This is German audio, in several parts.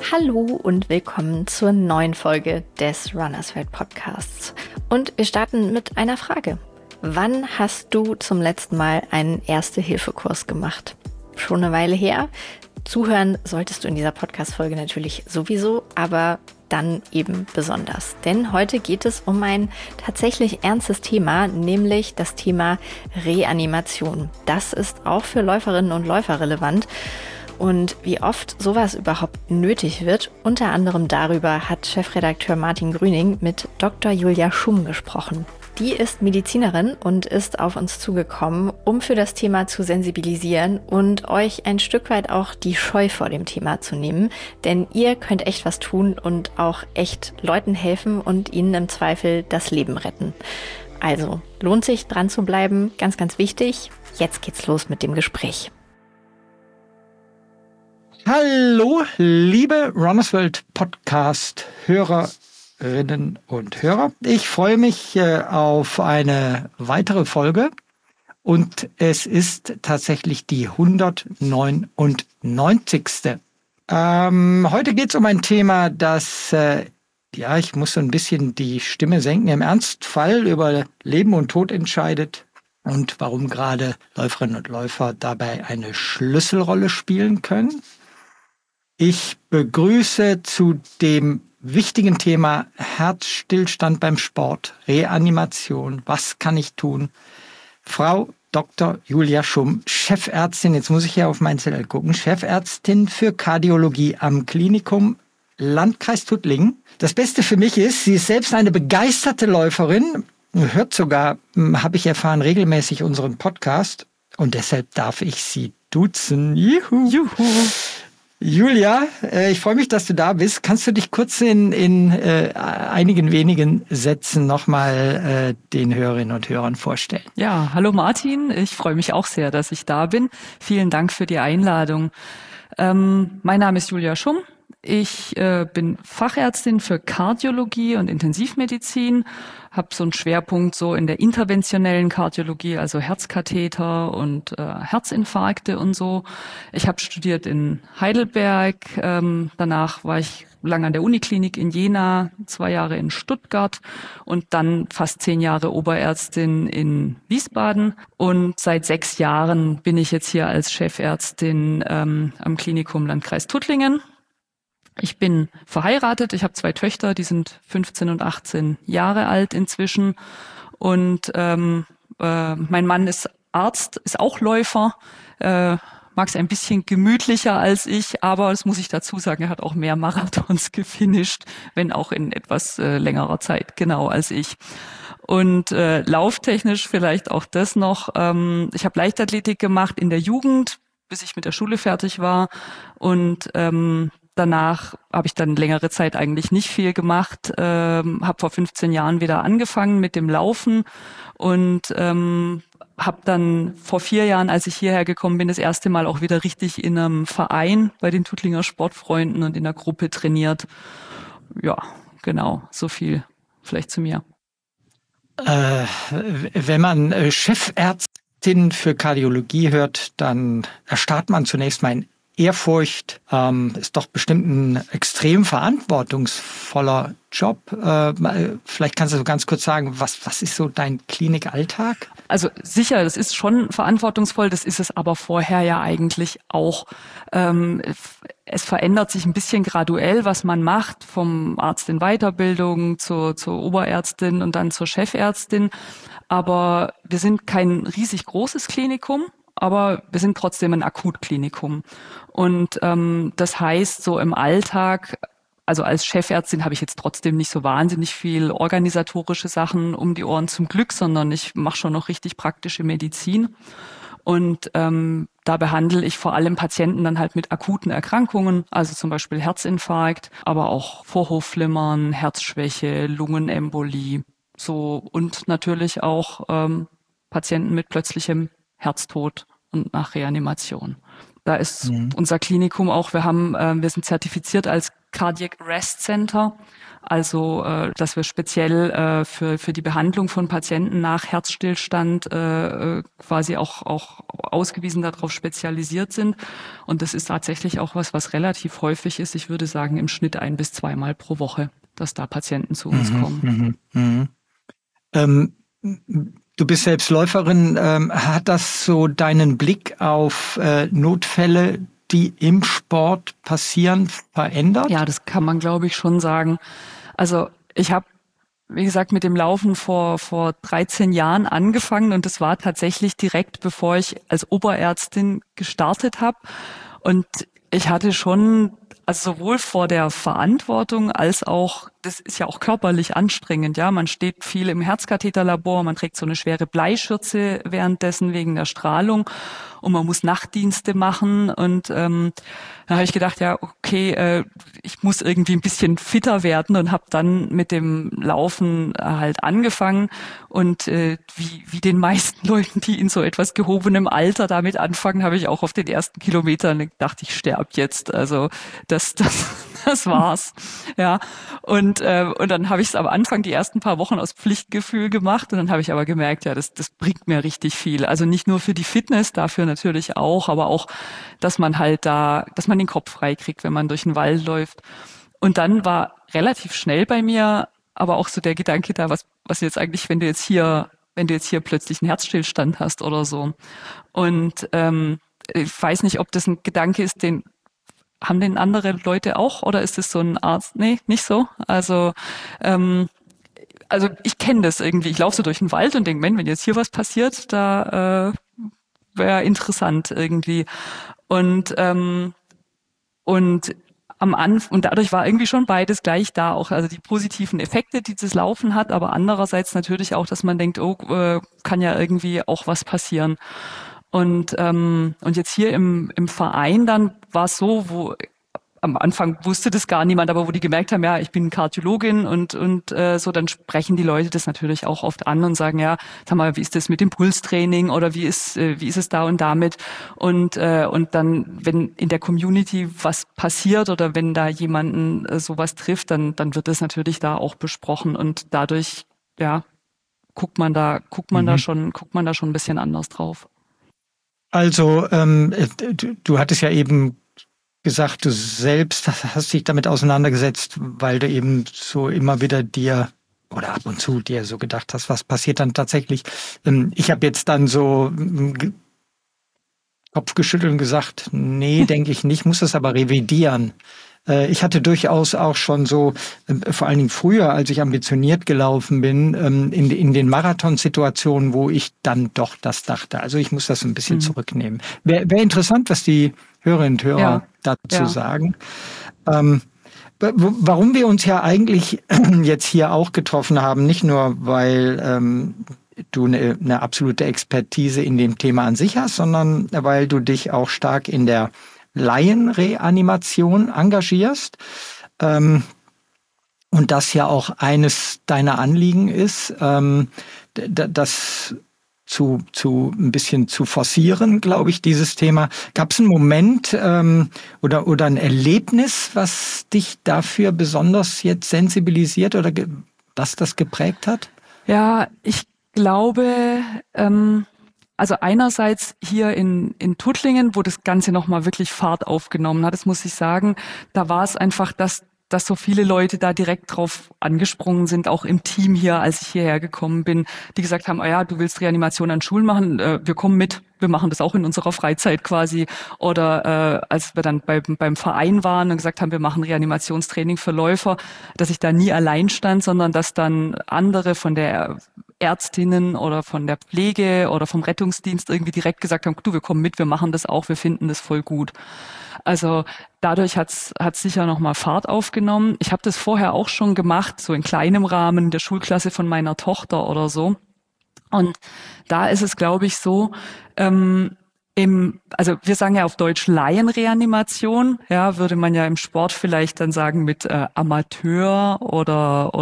Hallo und willkommen zur neuen Folge des Runners World Podcasts. Und wir starten mit einer Frage. Wann hast du zum letzten Mal einen Erste-Hilfe-Kurs gemacht? Schon eine Weile her. Zuhören solltest du in dieser Podcast-Folge natürlich sowieso, aber dann eben besonders. Denn heute geht es um ein tatsächlich ernstes Thema, nämlich das Thema Reanimation. Das ist auch für Läuferinnen und Läufer relevant. Und wie oft sowas überhaupt nötig wird, unter anderem darüber hat Chefredakteur Martin Grüning mit Dr. Julia Schumm gesprochen. Die ist Medizinerin und ist auf uns zugekommen, um für das Thema zu sensibilisieren und euch ein Stück weit auch die Scheu vor dem Thema zu nehmen. Denn ihr könnt echt was tun und auch echt Leuten helfen und ihnen im Zweifel das Leben retten. Also lohnt sich dran zu bleiben, ganz, ganz wichtig. Jetzt geht's los mit dem Gespräch. Hallo, liebe Runners World Podcast Hörerinnen und Hörer. Ich freue mich auf eine weitere Folge und es ist tatsächlich die 199. Heute geht es um ein Thema, das, ich muss so ein bisschen die Stimme senken, im Ernstfall über Leben und Tod entscheidet und warum gerade Läuferinnen und Läufer dabei eine Schlüsselrolle spielen können. Ich begrüße zu dem wichtigen Thema Herzstillstand beim Sport, Reanimation, was kann ich tun? Frau Dr. Julia Schumm, Chefärztin, jetzt muss ich ja auf meinen Zettel gucken, Chefärztin für Kardiologie am Klinikum Landkreis Tuttlingen. Das Beste für mich ist, sie ist selbst eine begeisterte Läuferin, hört sogar, habe ich erfahren, regelmäßig unseren Podcast und deshalb darf ich sie duzen. Juhu! Juhu. Julia, ich freue mich, dass du da bist. Kannst du dich kurz in einigen wenigen Sätzen nochmal den Hörerinnen und Hörern vorstellen? Ja, hallo Martin. Ich freue mich auch sehr, dass ich da bin. Vielen Dank für die Einladung. Mein Name ist Julia Schumm. Ich bin Fachärztin für Kardiologie und Intensivmedizin, habe so einen Schwerpunkt so in der interventionellen Kardiologie, also Herzkatheter und Herzinfarkte und so. Ich habe studiert in Heidelberg, danach war ich lange an der Uniklinik in Jena, 2 Jahre in Stuttgart und dann fast 10 Jahre Oberärztin in Wiesbaden. Und seit 6 Jahren bin ich jetzt hier als Chefärztin am Klinikum Landkreis Tuttlingen. Ich bin verheiratet, ich habe 2 Töchter, die sind 15 und 18 Jahre alt inzwischen. Und mein Mann ist Arzt, ist auch Läufer, mag es ein bisschen gemütlicher als ich, aber das muss ich dazu sagen, er hat auch mehr Marathons gefinisht, wenn auch in etwas längerer Zeit, genau, als ich. Und lauftechnisch vielleicht auch das noch. Ich habe Leichtathletik gemacht in der Jugend, bis ich mit der Schule fertig war. Und danach habe ich dann längere Zeit eigentlich nicht viel gemacht, habe vor 15 Jahren wieder angefangen mit dem Laufen und habe dann vor 4 Jahren, als ich hierher gekommen bin, das erste Mal auch wieder richtig in einem Verein bei den Tuttlinger Sportfreunden und in der Gruppe trainiert. Ja, genau, so viel vielleicht zu mir. Wenn man Chefärztin für Kardiologie hört, dann erstarrt man zunächst mal in Ehrfurcht, ist doch bestimmt ein extrem verantwortungsvoller Job. Vielleicht kannst du so ganz kurz sagen, was ist so dein Klinikalltag? Also sicher, das ist schon verantwortungsvoll, das ist es aber vorher ja eigentlich auch. Es verändert sich ein bisschen graduell, was man macht, vom Arzt in Weiterbildung zur Oberärztin und dann zur Chefärztin. Aber wir sind kein riesig großes Klinikum. Aber wir sind trotzdem ein Akutklinikum. Und das heißt, so im Alltag, also als Chefärztin habe ich jetzt trotzdem nicht so wahnsinnig viel organisatorische Sachen um die Ohren zum Glück, sondern ich mache schon noch richtig praktische Medizin. Und da behandle ich vor allem Patienten dann halt mit akuten Erkrankungen, also zum Beispiel Herzinfarkt, aber auch Vorhofflimmern, Herzschwäche, Lungenembolie, so und natürlich auch Patienten mit plötzlichem Herztod und nach Reanimation. Da ist unser Klinikum auch, wir sind zertifiziert als Cardiac Arrest Center. Also, dass wir speziell für die Behandlung von Patienten nach Herzstillstand quasi auch ausgewiesen darauf spezialisiert sind. Und das ist tatsächlich auch was relativ häufig ist. Ich würde sagen, im Schnitt 1- bis 2-mal pro Woche, dass da Patienten zu uns kommen. Du bist selbst Läuferin. Hat das so deinen Blick auf Notfälle, die im Sport passieren, verändert? Ja, das kann man, glaube ich, schon sagen. Also ich habe, wie gesagt, mit dem Laufen vor 13 Jahren angefangen und das war tatsächlich direkt, bevor ich als Oberärztin gestartet habe. Und ich hatte schon, also sowohl vor der Verantwortung als auch, das ist ja auch körperlich anstrengend, ja. Man steht viel im Herzkatheterlabor, man trägt so eine schwere Bleischürze währenddessen wegen der Strahlung und man muss Nachtdienste machen und da habe ich gedacht, ja, okay, ich muss irgendwie ein bisschen fitter werden und habe dann mit dem Laufen halt angefangen und wie den meisten Leuten, die in so etwas gehobenem Alter damit anfangen, habe ich auch auf den ersten Kilometern gedacht, ich sterbe jetzt. Also das war's. Ja. Und dann habe ich es am Anfang die ersten paar Wochen aus Pflichtgefühl gemacht und dann habe ich aber gemerkt, ja, das bringt mir richtig viel. Also nicht nur für die Fitness, dafür natürlich auch, aber auch, dass man den Kopf frei kriegt, wenn man durch den Wald läuft. Und dann war relativ schnell bei mir aber auch so der Gedanke da, was jetzt eigentlich, wenn du jetzt hier plötzlich einen Herzstillstand hast oder so. Und ich weiß nicht, ob das ein Gedanke ist, haben den andere Leute auch oder ist es so ein Arzt? Nee, nicht so. Also ich kenne das irgendwie. Ich laufe so durch den Wald und denke, wenn jetzt hier was passiert, da wäre interessant irgendwie. Und und dadurch war irgendwie schon beides gleich da, auch also die positiven Effekte, die das Laufen hat, aber andererseits natürlich auch, dass man denkt, kann ja irgendwie auch was passieren. Und jetzt hier im Verein dann war es so, wo am Anfang wusste das gar niemand, aber wo die gemerkt haben, ja, ich bin Kardiologin und so, dann sprechen die Leute das natürlich auch oft an und sagen, ja, sag mal, wie ist das mit dem Pulstraining oder wie ist es da und damit? Und dann, wenn in der Community was passiert oder wenn da jemanden sowas trifft, dann wird das natürlich da auch besprochen und dadurch, ja, guckt man da schon ein bisschen anders drauf. Also, du hattest ja eben gesagt, du selbst hast dich damit auseinandergesetzt, weil du eben so immer wieder dir oder ab und zu dir so gedacht hast, was passiert dann tatsächlich. Ich habe jetzt dann so Kopf geschüttelt und gesagt, nee, denke ich nicht, muss es aber revidieren. Ich hatte durchaus auch schon so, vor allen Dingen früher, als ich ambitioniert gelaufen bin, in den Marathonsituationen, wo ich dann doch das dachte. Also ich muss das ein bisschen zurücknehmen. Wäre interessant, was die Hörerinnen und Hörer dazu sagen. Warum wir uns ja eigentlich jetzt hier auch getroffen haben, nicht nur, weil du eine absolute Expertise in dem Thema an sich hast, sondern weil du dich auch stark in der Laienreanimation engagierst und das ja auch eines deiner Anliegen ist, das zu ein bisschen zu forcieren, glaube ich, dieses Thema. Gab es einen Moment oder ein Erlebnis, was dich dafür besonders jetzt sensibilisiert oder was das geprägt hat? Ja, ich glaube, also einerseits hier in Tuttlingen, wo das Ganze nochmal wirklich Fahrt aufgenommen hat, das muss ich sagen, da war es einfach, dass so viele Leute da direkt drauf angesprungen sind, auch im Team hier, als ich hierher gekommen bin, die gesagt haben, du willst Reanimation an Schulen machen, wir kommen mit, wir machen das auch in unserer Freizeit quasi. Oder als wir dann beim Verein waren und gesagt haben, wir machen Reanimationstraining für Läufer, dass ich da nie allein stand, sondern dass dann andere von der Ärztinnen oder von der Pflege oder vom Rettungsdienst irgendwie direkt gesagt haben, du, wir kommen mit, wir machen das auch, wir finden das voll gut. Also dadurch hat's sicher nochmal Fahrt aufgenommen. Ich habe das vorher auch schon gemacht, so in kleinem Rahmen, in der Schulklasse von meiner Tochter oder so. Und da ist es, glaube ich, so, also wir sagen ja auf Deutsch Laienreanimation, ja, würde man ja im Sport vielleicht dann sagen mit Amateur oder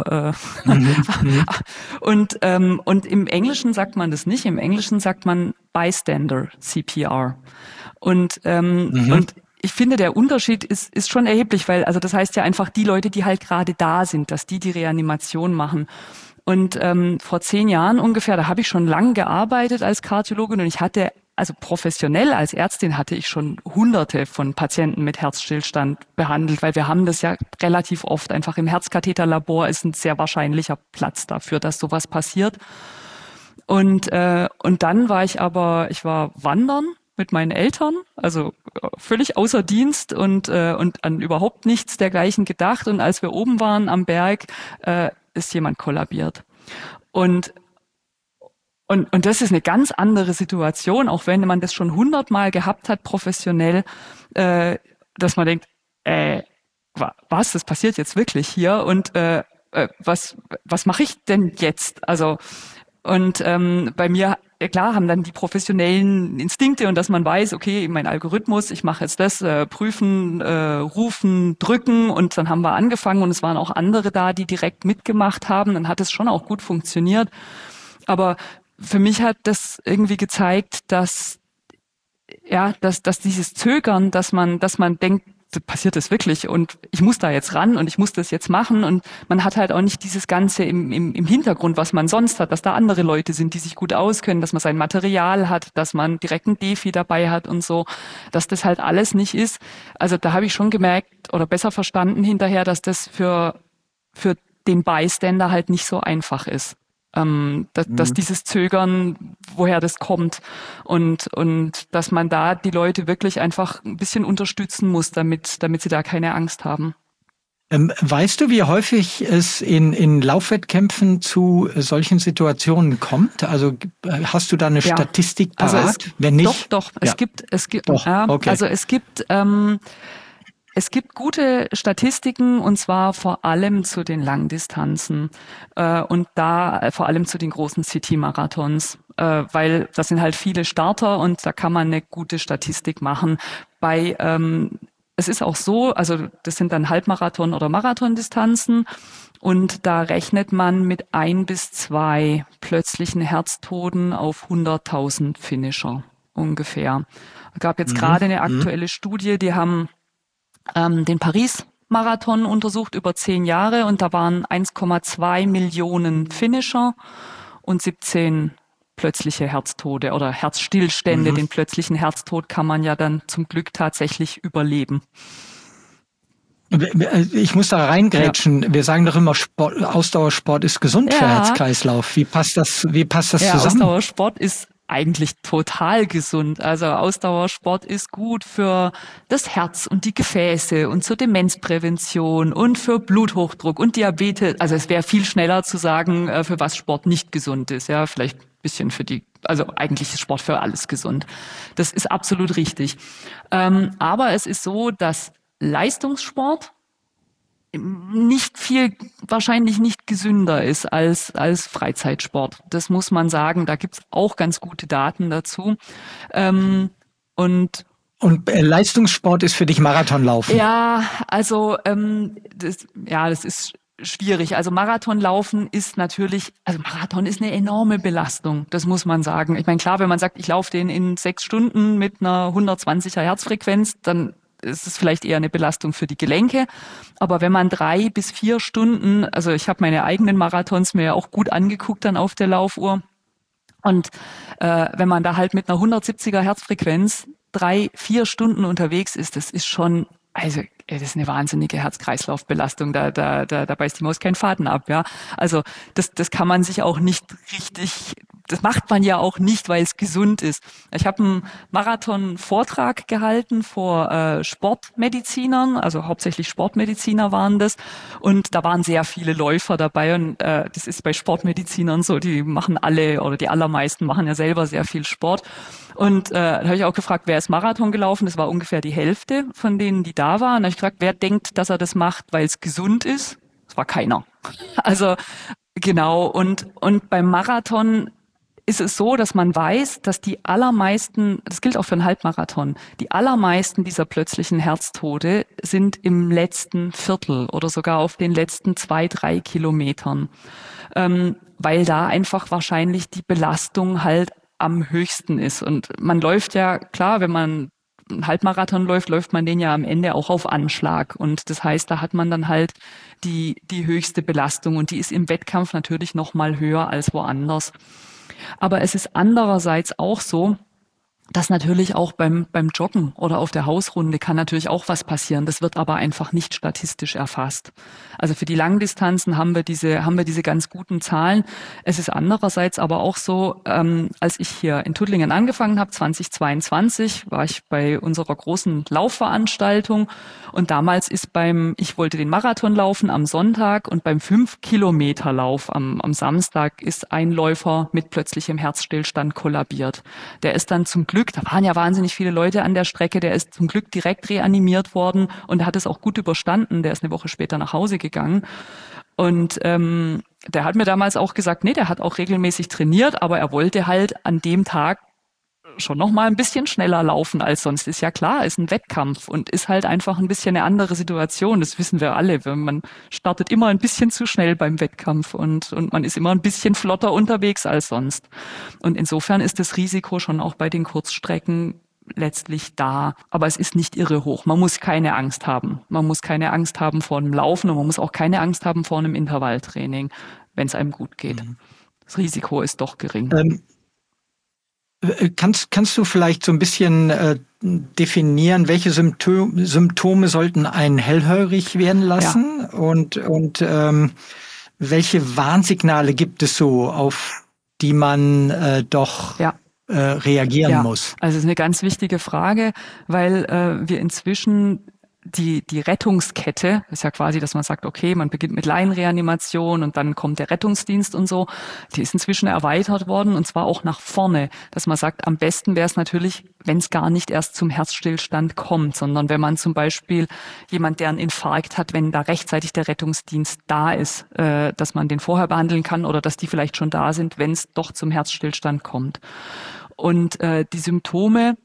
und im Englischen sagt man das nicht. Im Englischen sagt man Bystander CPR. Und ich finde, der Unterschied ist schon erheblich, weil, also das heißt ja einfach, die Leute, die halt gerade da sind, dass die Reanimation machen. Und vor 10 Jahren ungefähr, da habe ich schon lange gearbeitet als Kardiologin und ich hatte, also professionell als Ärztin hatte ich schon Hunderte von Patienten mit Herzstillstand behandelt, weil wir haben das ja relativ oft. Einfach im Herzkatheterlabor ist ein sehr wahrscheinlicher Platz dafür, dass sowas passiert. Und dann war ich wandern mit meinen Eltern, also völlig außer Dienst und an überhaupt nichts dergleichen gedacht. Und als wir oben waren am Berg, ist jemand kollabiert. Und das ist eine ganz andere Situation, auch wenn man das schon 100-mal gehabt hat, professionell, dass man denkt, was, das passiert jetzt wirklich hier? Und was mache ich denn jetzt? Also, und bei mir, klar, haben dann die professionellen Instinkte und dass man weiß, okay, mein Algorithmus, ich mache jetzt das, prüfen, rufen, drücken und dann haben wir angefangen und es waren auch andere da, die direkt mitgemacht haben. Dann hat es schon auch gut funktioniert. Aber für mich hat das irgendwie gezeigt, dass dieses Zögern, dass man denkt, passiert das wirklich und ich muss da jetzt ran und ich muss das jetzt machen und man hat halt auch nicht dieses Ganze im Hintergrund, was man sonst hat, dass da andere Leute sind, die sich gut auskennen, dass man sein Material hat, dass man direkt ein Defi dabei hat und so, dass das halt alles nicht ist. Also da habe ich schon gemerkt oder besser verstanden hinterher, dass das für den Bystander halt nicht so einfach ist. Dass dieses Zögern, woher das kommt und dass man da die Leute wirklich einfach ein bisschen unterstützen muss, damit sie da keine Angst haben. Weißt du, wie häufig es in Laufwettkämpfen zu solchen Situationen kommt? Also hast du da eine Statistik parat? Also wenn nicht? Doch. Ja. Es gibt, Doch, okay. Also es gibt gute Statistiken und zwar vor allem zu den Langdistanzen und da vor allem zu den großen City-Marathons, weil das sind halt viele Starter und da kann man eine gute Statistik machen. Es ist auch so, also das sind dann Halbmarathon- oder Marathondistanzen und da rechnet man mit 1 bis 2 plötzlichen Herztoten auf 100.000 Finisher ungefähr. Es gab jetzt gerade eine aktuelle Studie, die haben den Paris-Marathon untersucht über 10 Jahre und da waren 1,2 Millionen Finisher und 17 plötzliche Herztode oder Herzstillstände. Den plötzlichen Herztod kann man ja dann zum Glück tatsächlich überleben. Ich muss da reingrätschen. Ja. Wir sagen doch immer, Ausdauersport ist gesund für Herz-Kreislauf. Wie passt das zusammen? Ausdauersport ist eigentlich total gesund. Also Ausdauersport ist gut für das Herz und die Gefäße und zur Demenzprävention und für Bluthochdruck und Diabetes. Also es wäre viel schneller zu sagen, für was Sport nicht gesund ist. Ja, vielleicht ein bisschen also eigentlich ist Sport für alles gesund. Das ist absolut richtig. Aber es ist so, dass Leistungssport wahrscheinlich nicht gesünder ist als Freizeitsport. Das muss man sagen. Da gibt's auch ganz gute Daten dazu. Und Leistungssport ist für dich Marathonlaufen? Ja, also das ist schwierig. Also Marathonlaufen ist natürlich, also Marathon ist eine enorme Belastung. Das muss man sagen. Ich meine, klar, wenn man sagt, ich laufe den in 6 Stunden mit einer 120er Herzfrequenz, dann ist es vielleicht eher eine Belastung für die Gelenke. Aber wenn man 3 bis 4 Stunden, also ich habe meine eigenen Marathons mir auch gut angeguckt dann auf der Laufuhr. Und wenn man da halt mit einer 170er Herzfrequenz 3, 4 Stunden unterwegs ist, das ist schon, also das ist eine wahnsinnige Herz-Kreislauf-Belastung. Da beißt die Maus keinen Faden ab, ja. Also das kann man sich auch nicht richtig, das macht man ja auch nicht, weil es gesund ist. Ich habe einen Marathon-Vortrag gehalten vor Sportmedizinern, also hauptsächlich Sportmediziner waren das. Und da waren sehr viele Läufer dabei. Und das ist bei Sportmedizinern so, die machen alle oder die allermeisten machen ja selber sehr viel Sport. Und da habe ich auch gefragt, wer ist Marathon gelaufen? Das war ungefähr die Hälfte von denen, die da waren. Da habe ich gefragt, wer denkt, dass er das macht, weil es gesund ist? Das war keiner. Also genau. Und beim Marathon ist es so, dass man weiß, dass die allermeisten, das gilt auch für einen Halbmarathon, die allermeisten dieser plötzlichen Herztode sind im letzten Viertel oder sogar auf den letzten 2, 3 Kilometern, weil da einfach wahrscheinlich die Belastung halt am höchsten ist. Und man läuft ja, klar, wenn man einen Halbmarathon läuft man den ja am Ende auch auf Anschlag. Und das heißt, da hat man dann halt die höchste Belastung und die ist im Wettkampf natürlich noch mal höher als woanders. Aber es ist andererseits auch so, dass natürlich auch beim Joggen oder auf der Hausrunde kann natürlich auch was passieren. Das wird aber einfach nicht statistisch erfasst. Also für die Langdistanzen haben wir diese ganz guten Zahlen. Es ist andererseits aber auch so, als ich hier in Tuttlingen angefangen habe, 2022, war ich bei unserer großen Laufveranstaltung und damals ist ich wollte den Marathon laufen am Sonntag und beim 5-Kilometer-Lauf am Samstag ist ein Läufer mit plötzlichem Herzstillstand kollabiert. Der ist dann zum Glück, da waren ja wahnsinnig viele Leute an der Strecke, der ist zum Glück direkt reanimiert worden und er hat es auch gut überstanden. Der ist eine Woche später nach Hause gegangen. Und der hat mir damals auch gesagt, nee, der hat auch regelmäßig trainiert, aber er wollte halt an dem Tag schon noch mal ein bisschen schneller laufen als sonst. Ist ja klar, ist ein Wettkampf und ist halt einfach ein bisschen eine andere Situation. Das wissen wir alle. Man startet immer ein bisschen zu schnell beim Wettkampf und man ist immer ein bisschen flotter unterwegs als sonst. Und insofern ist das Risiko schon auch bei den Kurzstrecken letztlich da. Aber es ist nicht irre hoch. Man muss keine Angst haben. Man muss keine Angst haben vor einem Laufen und man muss auch keine Angst haben vor einem Intervalltraining, wenn es einem gut geht. Das Risiko ist doch gering. Kannst du vielleicht so ein bisschen definieren, welche Symptome sollten einen hellhörig werden lassen? Ja. Und welche Warnsignale gibt es so, auf die man reagieren muss? Also es ist eine ganz wichtige Frage, weil wir inzwischen die Rettungskette, ist ja quasi, dass man sagt, okay, man beginnt mit Laienreanimation und dann kommt der Rettungsdienst und so, die ist inzwischen erweitert worden und zwar auch nach vorne, dass man sagt, am besten wäre es natürlich, wenn es gar nicht erst zum Herzstillstand kommt, sondern wenn man zum Beispiel jemand, der einen Infarkt hat, wenn da rechtzeitig der Rettungsdienst da ist, dass man den vorher behandeln kann oder dass die vielleicht schon da sind, wenn es doch zum Herzstillstand kommt. Und die Symptome,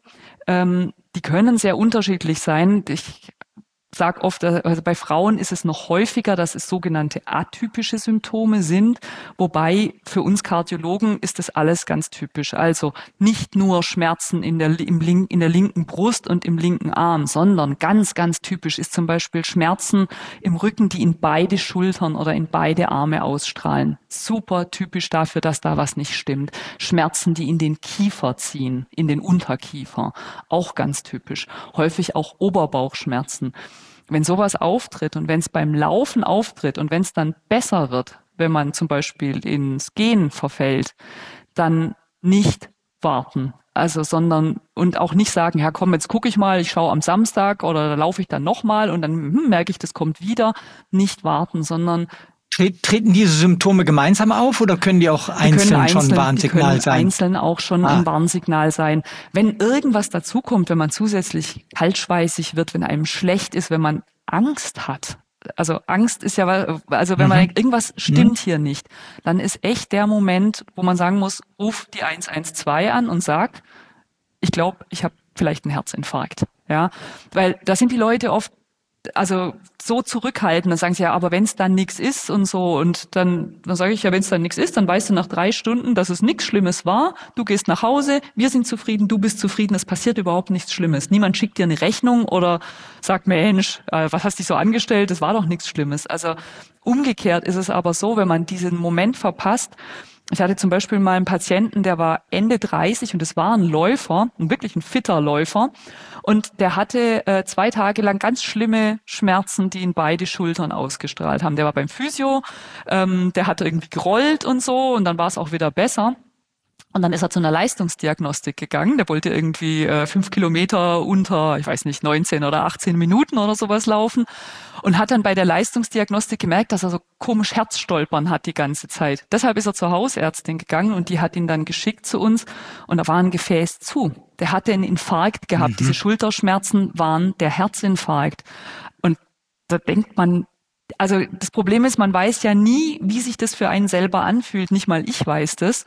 die können sehr unterschiedlich sein. Ich sage oft, also bei Frauen ist es noch häufiger, dass es sogenannte atypische Symptome sind, wobei für uns Kardiologen ist das alles ganz typisch. Also nicht nur Schmerzen in der linken Brust und im linken Arm, sondern ganz, ganz typisch ist zum Beispiel Schmerzen im Rücken, die in beide Schultern oder in beide Arme ausstrahlen. Super typisch dafür, dass da was nicht stimmt. Schmerzen, die in den Kiefer ziehen, in den Unterkiefer, auch ganz typisch. Häufig auch Oberbauchschmerzen. Wenn sowas auftritt und wenn es beim Laufen auftritt und wenn es dann besser wird, wenn man zum Beispiel ins Gehen verfällt, dann nicht warten. Also, sondern und auch nicht sagen, ja komm, jetzt gucke ich mal, ich schaue am Samstag oder da laufe ich dann nochmal und dann merke ich, das kommt wieder. Nicht warten, sondern Treten diese Symptome gemeinsam auf oder können die auch einzeln schon ein Warnsignal sein? Einzeln auch schon ein Warnsignal sein. Wenn irgendwas dazukommt, wenn man zusätzlich kaltschweißig wird, wenn einem schlecht ist, wenn man Angst hat. Also Angst ist ja, also wenn man denkt, irgendwas stimmt hier nicht, dann ist echt der Moment, wo man sagen muss, ruf die 112 an und sag, ich glaube, ich habe vielleicht einen Herzinfarkt. Ja, weil da sind die Leute oft also so zurückhalten, dann sagen sie ja, aber wenn es dann nichts ist und so und dann sage ich ja, wenn es dann nichts ist, dann weißt du nach 3 Stunden, dass es nichts Schlimmes war, du gehst nach Hause, wir sind zufrieden, du bist zufrieden, es passiert überhaupt nichts Schlimmes. Niemand schickt dir eine Rechnung oder sagt, Mensch, was hast du so angestellt, das war doch nichts Schlimmes. Also umgekehrt ist es aber so, wenn man diesen Moment verpasst. Ich hatte zum Beispiel mal einen Patienten, der war Ende 30 und es war ein Läufer, wirklich ein fitter Läufer. Und der hatte 2 Tage lang ganz schlimme Schmerzen, die in beide Schultern ausgestrahlt haben. Der war beim Physio, der hatte irgendwie gerollt und so und dann war es auch wieder besser. Und dann ist er zu einer Leistungsdiagnostik gegangen. Der wollte irgendwie 5 Kilometer unter, ich weiß nicht, 19 oder 18 Minuten oder sowas laufen. Und hat dann bei der Leistungsdiagnostik gemerkt, dass er so komisch Herzstolpern hat die ganze Zeit. Deshalb ist er zur Hausärztin gegangen und die hat ihn dann geschickt zu uns. Und da war ein Gefäß zu. Der hatte einen Infarkt gehabt. Diese Schulterschmerzen waren der Herzinfarkt. Und da denkt man, also das Problem ist, man weiß ja nie, wie sich das für einen selber anfühlt. Nicht mal ich weiß das,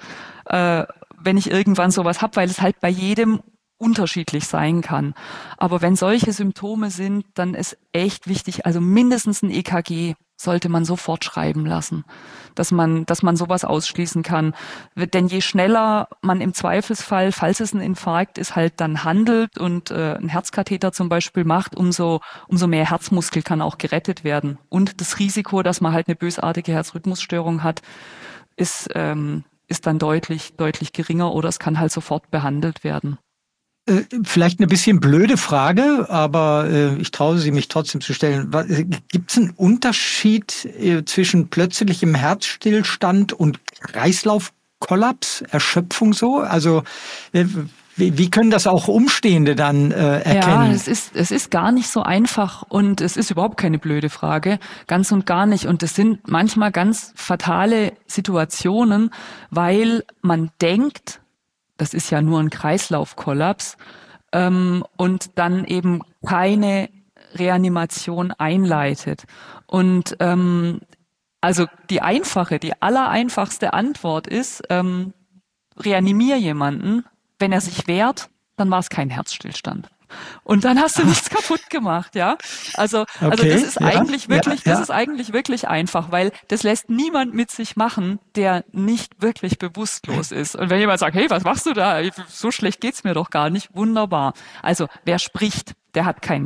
wenn ich irgendwann sowas habe, weil es halt bei jedem unterschiedlich sein kann. Aber wenn solche Symptome sind, dann ist echt wichtig, also mindestens ein EKG sollte man sofort schreiben lassen, dass man sowas ausschließen kann. Denn je schneller man im Zweifelsfall, falls es ein Infarkt ist, halt dann handelt und einen Herzkatheter zum Beispiel macht, umso mehr Herzmuskel kann auch gerettet werden. Und das Risiko, dass man halt eine bösartige Herzrhythmusstörung hat, ist dann deutlich geringer oder es kann halt sofort behandelt werden. Vielleicht eine bisschen blöde Frage, aber ich traue sie mich trotzdem zu stellen. Gibt es einen Unterschied zwischen plötzlichem Herzstillstand und Kreislaufkollaps, Erschöpfung so? Also wie können das auch Umstehende dann erkennen? Ja, es ist gar nicht so einfach und es ist überhaupt keine blöde Frage, ganz und gar nicht. Und es sind manchmal ganz fatale Situationen, weil man denkt, das ist ja nur ein Kreislaufkollaps, und dann eben keine Reanimation einleitet. Und also die allereinfachste Antwort ist, reanimier jemanden, wenn er sich wehrt, dann war es kein Herzstillstand. Und dann hast du nichts kaputt gemacht, ja. Also das ist eigentlich wirklich einfach, weil das lässt niemand mit sich machen, der nicht wirklich bewusstlos ist. Und wenn jemand sagt, hey, was machst du da? So schlecht geht's mir doch gar nicht. Wunderbar. Also wer spricht, der hat keinen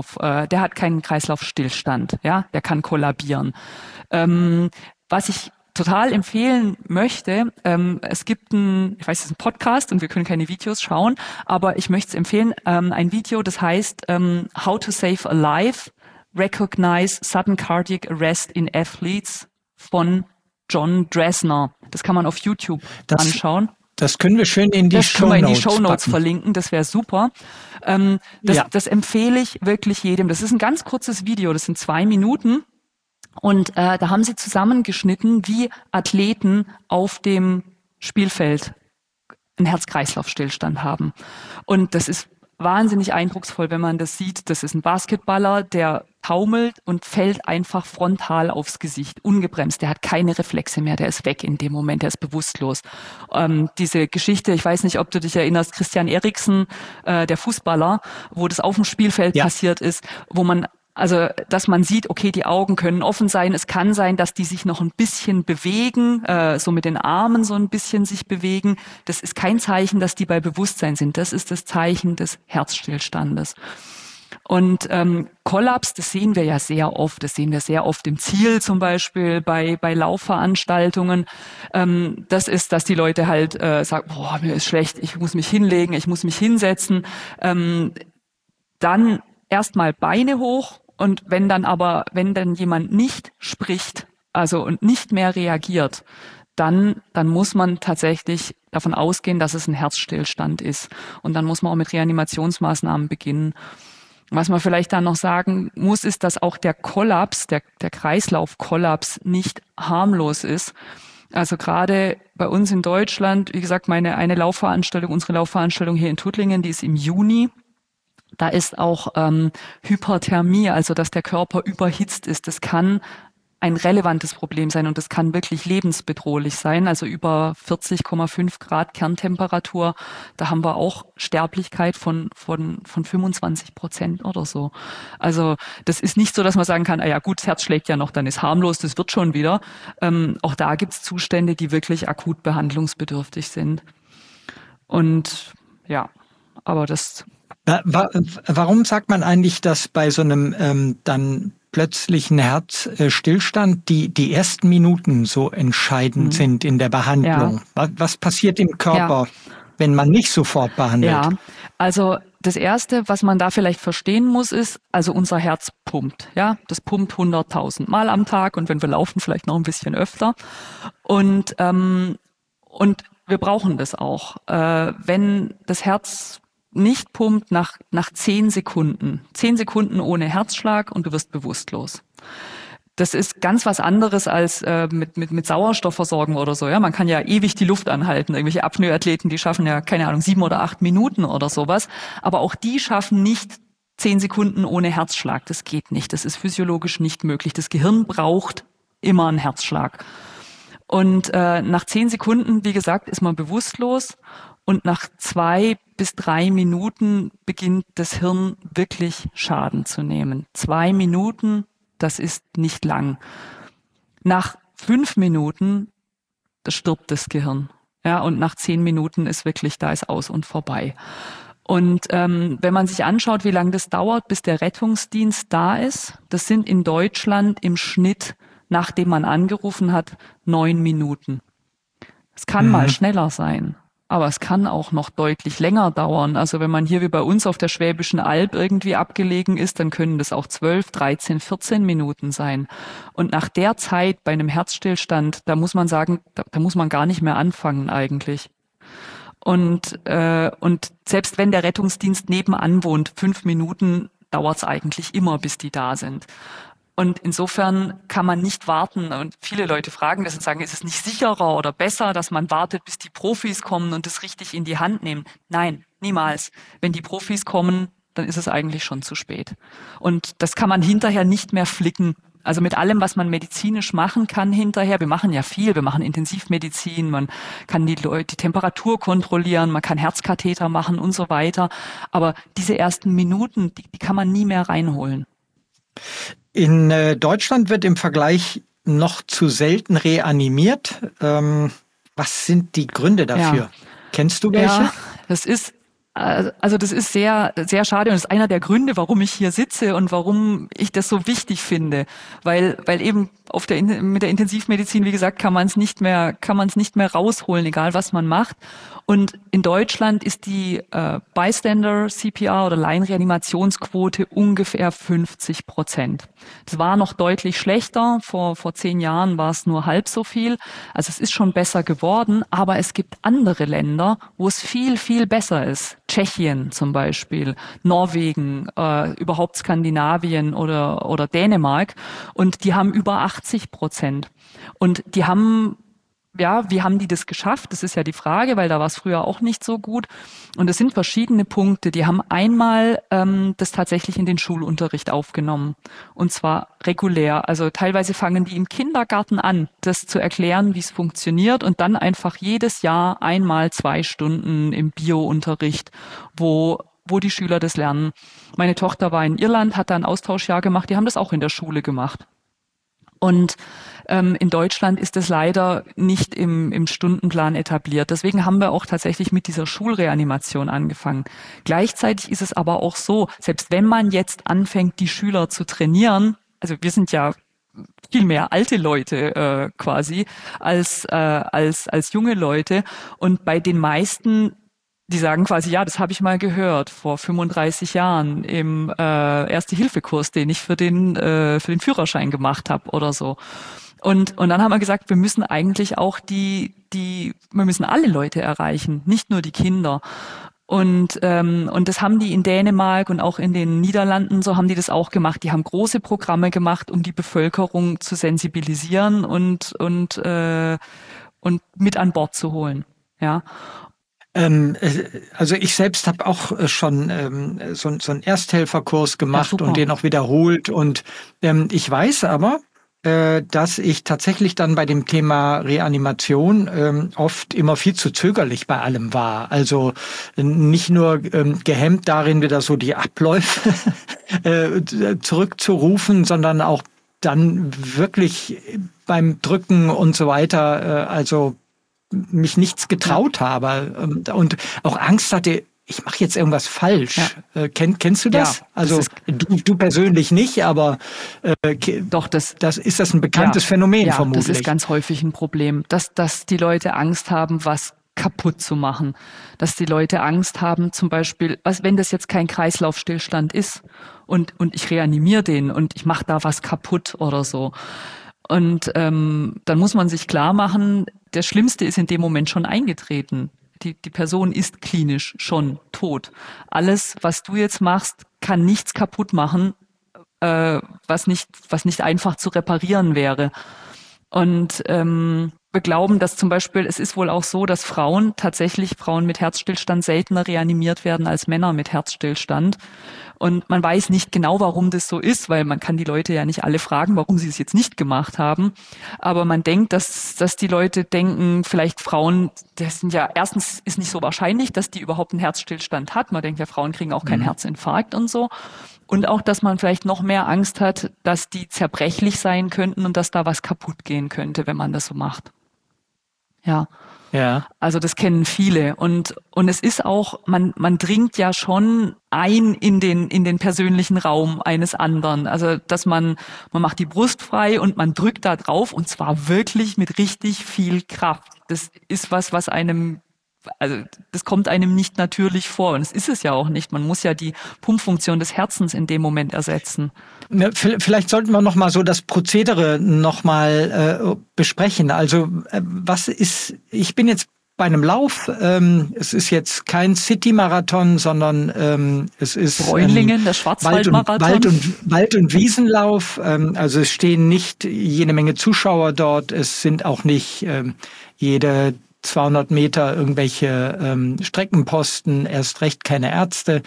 Kreislaufstillstand, ja. Der kann kollabieren. Was ich total empfehlen möchte, es gibt es ist ein Podcast und wir können keine Videos schauen, aber ich möchte es empfehlen, ein Video, das heißt How to Save a Life, Recognize Sudden Cardiac Arrest in Athletes von John Dresner. Das kann man auf YouTube anschauen. Das können wir schön in die Shownotes verlinken, das wäre super. Das empfehle ich wirklich jedem. Das ist ein ganz kurzes Video, das sind 2 Minuten. Und da haben sie zusammengeschnitten, wie Athleten auf dem Spielfeld einen Herz-Kreislauf-Stillstand haben. Und das ist wahnsinnig eindrucksvoll, wenn man das sieht. Das ist ein Basketballer, der taumelt und fällt einfach frontal aufs Gesicht, ungebremst. Der hat keine Reflexe mehr, der ist weg in dem Moment, der ist bewusstlos. Diese Geschichte, ich weiß nicht, ob du dich erinnerst, Christian Eriksen, der Fußballer, wo das auf dem Spielfeld passiert ist, dass man sieht, okay, die Augen können offen sein. Es kann sein, dass die sich noch ein bisschen bewegen, so mit den Armen so ein bisschen sich bewegen. Das ist kein Zeichen, dass die bei Bewusstsein sind. Das ist das Zeichen des Herzstillstandes. Und Kollaps, das sehen wir ja sehr oft. Das sehen wir sehr oft im Ziel zum Beispiel bei Laufveranstaltungen. Das ist, dass die Leute halt sagen, boah, mir ist schlecht, ich muss mich hinlegen, ich muss mich hinsetzen. Dann erstmal Beine hoch und wenn dann jemand nicht spricht, also und nicht mehr reagiert, dann muss man tatsächlich davon ausgehen, dass es ein Herzstillstand ist. Und dann muss man auch mit Reanimationsmaßnahmen beginnen. Was man vielleicht dann noch sagen muss, ist, dass auch der Kollaps, der Kreislaufkollaps nicht harmlos ist. Also gerade bei uns in Deutschland, wie gesagt, unsere Laufveranstaltung hier in Tuttlingen, die ist im Juni. Da ist auch Hyperthermie, also dass der Körper überhitzt ist. Das kann ein relevantes Problem sein und das kann wirklich lebensbedrohlich sein. Also über 40,5 Grad Kerntemperatur, da haben wir auch Sterblichkeit von 25% oder so. Also das ist nicht so, dass man sagen kann, gut, das Herz schlägt ja noch, dann ist harmlos, das wird schon wieder. Auch da gibt es Zustände, die wirklich akut behandlungsbedürftig sind. Und ja, aber das... Warum sagt man eigentlich, dass bei so einem dann plötzlichen Herzstillstand die ersten Minuten so entscheidend sind in der Behandlung? Ja. Was passiert im Körper, wenn man nicht sofort behandelt? Ja, also das Erste, was man da vielleicht verstehen muss, ist, also unser Herz pumpt. Ja, das pumpt 100.000 Mal am Tag und wenn wir laufen, vielleicht noch ein bisschen öfter. Und wir brauchen das auch. Wenn das Herz nicht pumpt nach 10 Sekunden. 10 Sekunden ohne Herzschlag und du wirst bewusstlos. Das ist ganz was anderes als mit Sauerstoff versorgen oder so. Ja, man kann ja ewig die Luft anhalten. Irgendwelche Apnoe-Athleten, die schaffen ja, 7 oder 8 Minuten oder sowas. Aber auch die schaffen nicht 10 Sekunden ohne Herzschlag. Das geht nicht. Das ist physiologisch nicht möglich. Das Gehirn braucht immer einen Herzschlag. Und nach 10 Sekunden, wie gesagt, ist man bewusstlos. Und nach 2 bis 3 Minuten beginnt das Hirn wirklich Schaden zu nehmen. 2 Minuten Das ist nicht lang. Nach 5 Minuten stirbt das Gehirn. Ja, und nach 10 Minuten ist wirklich, da ist aus und vorbei. Und wenn man sich anschaut, wie lange das dauert, bis der Rettungsdienst da ist, das sind in Deutschland im Schnitt, nachdem man angerufen hat, 9 Minuten. Es kann mal schneller sein, aber es kann auch noch deutlich länger dauern. Also wenn man hier wie bei uns auf der Schwäbischen Alb irgendwie abgelegen ist, dann können das auch 12, 13, 14 Minuten sein. Und nach der Zeit bei einem Herzstillstand, da muss man sagen, da muss man gar nicht mehr anfangen eigentlich. Und selbst wenn der Rettungsdienst nebenan wohnt, 5 Minuten dauert es eigentlich immer, bis die da sind. Und insofern kann man nicht warten. Und viele Leute fragen das und sagen, ist es nicht sicherer oder besser, dass man wartet, bis die Profis kommen und es richtig in die Hand nehmen? Nein, niemals. Wenn die Profis kommen, dann ist es eigentlich schon zu spät. Und das kann man hinterher nicht mehr flicken. Also mit allem, was man medizinisch machen kann hinterher. Wir machen ja viel. Wir machen Intensivmedizin. Man kann die Temperatur kontrollieren. Man kann Herzkatheter machen und so weiter. Aber diese ersten Minuten, die kann man nie mehr reinholen. In Deutschland wird im Vergleich noch zu selten reanimiert. Was sind die Gründe dafür? Ja. Kennst du welche? Ja, das ist sehr, sehr schade und das ist einer der Gründe, warum ich hier sitze und warum ich das so wichtig finde, weil eben mit der Intensivmedizin, wie gesagt, kann man es nicht mehr rausholen, egal was man macht. Und in Deutschland ist die Bystander CPR oder Laienreanimationsquote ungefähr 50%. Das war noch deutlich schlechter. Vor 10 Jahren war es nur halb so viel. Also es ist schon besser geworden, aber es gibt andere Länder, wo es viel, viel besser ist. Tschechien zum Beispiel, Norwegen, überhaupt Skandinavien oder Dänemark. Und die haben über 80%. Und die haben, ja, wie haben die das geschafft? Das ist ja die Frage, weil da war es früher auch nicht so gut. Und es sind verschiedene Punkte. Die haben einmal das tatsächlich in den Schulunterricht aufgenommen. Und zwar regulär. Also teilweise fangen die im Kindergarten an, das zu erklären, wie es funktioniert. Und dann einfach jedes Jahr 1 bis 2 Stunden im Bio-Unterricht, wo die Schüler das lernen. Meine Tochter war in Irland, hat da ein Austauschjahr gemacht. Die haben das auch in der Schule gemacht. Und in Deutschland ist es leider nicht im Stundenplan etabliert. Deswegen haben wir auch tatsächlich mit dieser Schulreanimation angefangen. Gleichzeitig ist es aber auch so, selbst wenn man jetzt anfängt, die Schüler zu trainieren, also wir sind ja viel mehr alte Leute quasi als junge Leute, und bei den meisten, die sagen quasi, ja, das habe ich mal gehört vor 35 Jahren im Erste-Hilfe-Kurs, den ich für den Führerschein gemacht habe oder so. Und dann haben wir gesagt, wir müssen eigentlich auch wir müssen alle Leute erreichen, nicht nur die Kinder. Und das haben die in Dänemark und auch in den Niederlanden, so haben die das auch gemacht. Die haben große Programme gemacht, um die Bevölkerung zu sensibilisieren und mit an Bord zu holen. Ja. Also ich selbst habe auch schon so einen Ersthelferkurs gemacht und den auch wiederholt. Und ich weiß aber, dass ich tatsächlich dann bei dem Thema Reanimation oft immer viel zu zögerlich bei allem war. Also nicht nur gehemmt darin, wieder so die Abläufe zurückzurufen, sondern auch dann wirklich beim Drücken und so weiter, also mich nichts getraut habe und auch Angst hatte, ich mache jetzt irgendwas falsch. Ja. Kennst du das? Ja, also du persönlich nicht, aber doch, das ist das ein bekanntes Phänomen vermutlich. Das ist ganz häufig ein Problem, dass die Leute Angst haben, was kaputt zu machen. Dass die Leute Angst haben, zum Beispiel, wenn das jetzt kein Kreislaufstillstand ist und ich reanimiere den und ich mache da was kaputt oder so. Und dann muss man sich klar machen, das Schlimmste ist in dem Moment schon eingetreten. Die Person ist klinisch schon tot. Alles, was du jetzt machst, kann nichts kaputt machen, was nicht einfach zu reparieren wäre. Und wir glauben, dass zum Beispiel, es ist wohl auch so, dass Frauen mit Herzstillstand seltener reanimiert werden als Männer mit Herzstillstand. Und man weiß nicht genau, warum das so ist, weil man kann die Leute ja nicht alle fragen, warum sie es jetzt nicht gemacht haben. Aber man denkt, dass die Leute denken, vielleicht Frauen, das sind ja, erstens ist nicht so wahrscheinlich, dass die überhaupt einen Herzstillstand hat. Man denkt ja, Frauen kriegen auch keinen Herzinfarkt und so. Und auch, dass man vielleicht noch mehr Angst hat, dass die zerbrechlich sein könnten und dass da was kaputt gehen könnte, wenn man das so macht. Ja. Ja. Also das kennen viele. Und es ist auch, man dringt ja schon ein in den persönlichen Raum eines anderen. Also, dass man macht die Brust frei und man drückt da drauf und zwar wirklich mit richtig viel Kraft. Das ist was einem, also das kommt einem nicht natürlich vor und es ist es ja auch nicht. Man muss ja die Pumpfunktion des Herzens in dem Moment ersetzen. Vielleicht sollten wir noch mal so das Prozedere noch mal besprechen. Also ich bin jetzt bei einem Lauf. Es ist jetzt kein City-Marathon, sondern es ist Bräunlingen, der Schwarzwaldmarathon. Wald- und Wiesenlauf. Also es stehen nicht jede Menge Zuschauer dort. Es sind auch nicht jede 200 Meter irgendwelche Streckenposten, erst recht keine Ärzte.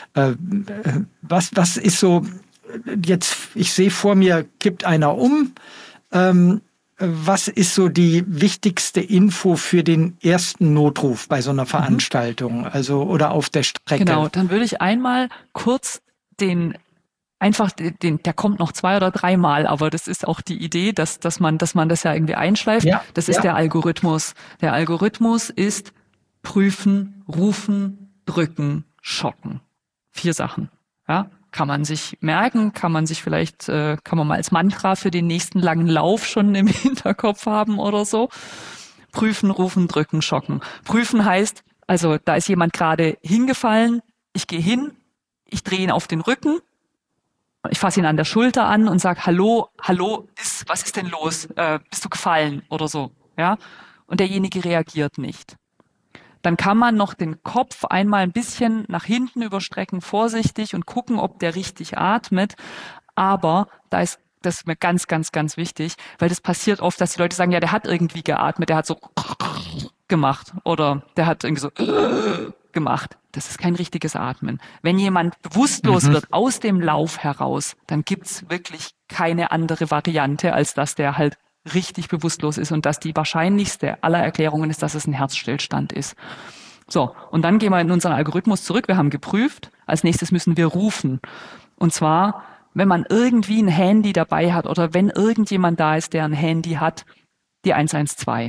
Was ist so jetzt, ich sehe vor mir, kippt einer um. Was ist so die wichtigste Info für den ersten Notruf bei so einer Veranstaltung, also oder auf der Strecke? Genau, dann würde ich einmal kurz der kommt noch 2 oder 3 Mal, aber das ist auch die Idee, dass man das ja irgendwie einschleift. Ja, das ist der Algorithmus. Der Algorithmus ist prüfen, rufen, drücken, schocken. 4 Sachen. Ja, kann man sich merken, kann man mal als Mantra für den nächsten langen Lauf schon im Hinterkopf haben oder so. Prüfen, rufen, drücken, schocken. Prüfen heißt, also da ist jemand gerade hingefallen, ich gehe hin, ich drehe ihn auf den Rücken, ich fasse ihn an der Schulter an und sage, hallo, was ist denn los? Bist du gefallen oder so? Ja? Und derjenige reagiert nicht. Dann kann man noch den Kopf einmal ein bisschen nach hinten überstrecken, vorsichtig und gucken, ob der richtig atmet. Aber das ist mir ganz, ganz, ganz wichtig, weil das passiert oft, dass die Leute sagen, ja, der hat irgendwie geatmet, der hat so gemacht oder der hat irgendwie so gemacht. Das ist kein richtiges Atmen. Wenn jemand bewusstlos wird aus dem Lauf heraus, dann gibt's wirklich keine andere Variante, als dass der halt richtig bewusstlos ist und dass die wahrscheinlichste aller Erklärungen ist, dass es ein Herzstillstand ist. So, und dann gehen wir in unseren Algorithmus zurück. Wir haben geprüft. Als nächstes müssen wir rufen. Und zwar, wenn man irgendwie ein Handy dabei hat oder wenn irgendjemand da ist, der ein Handy hat, die 112.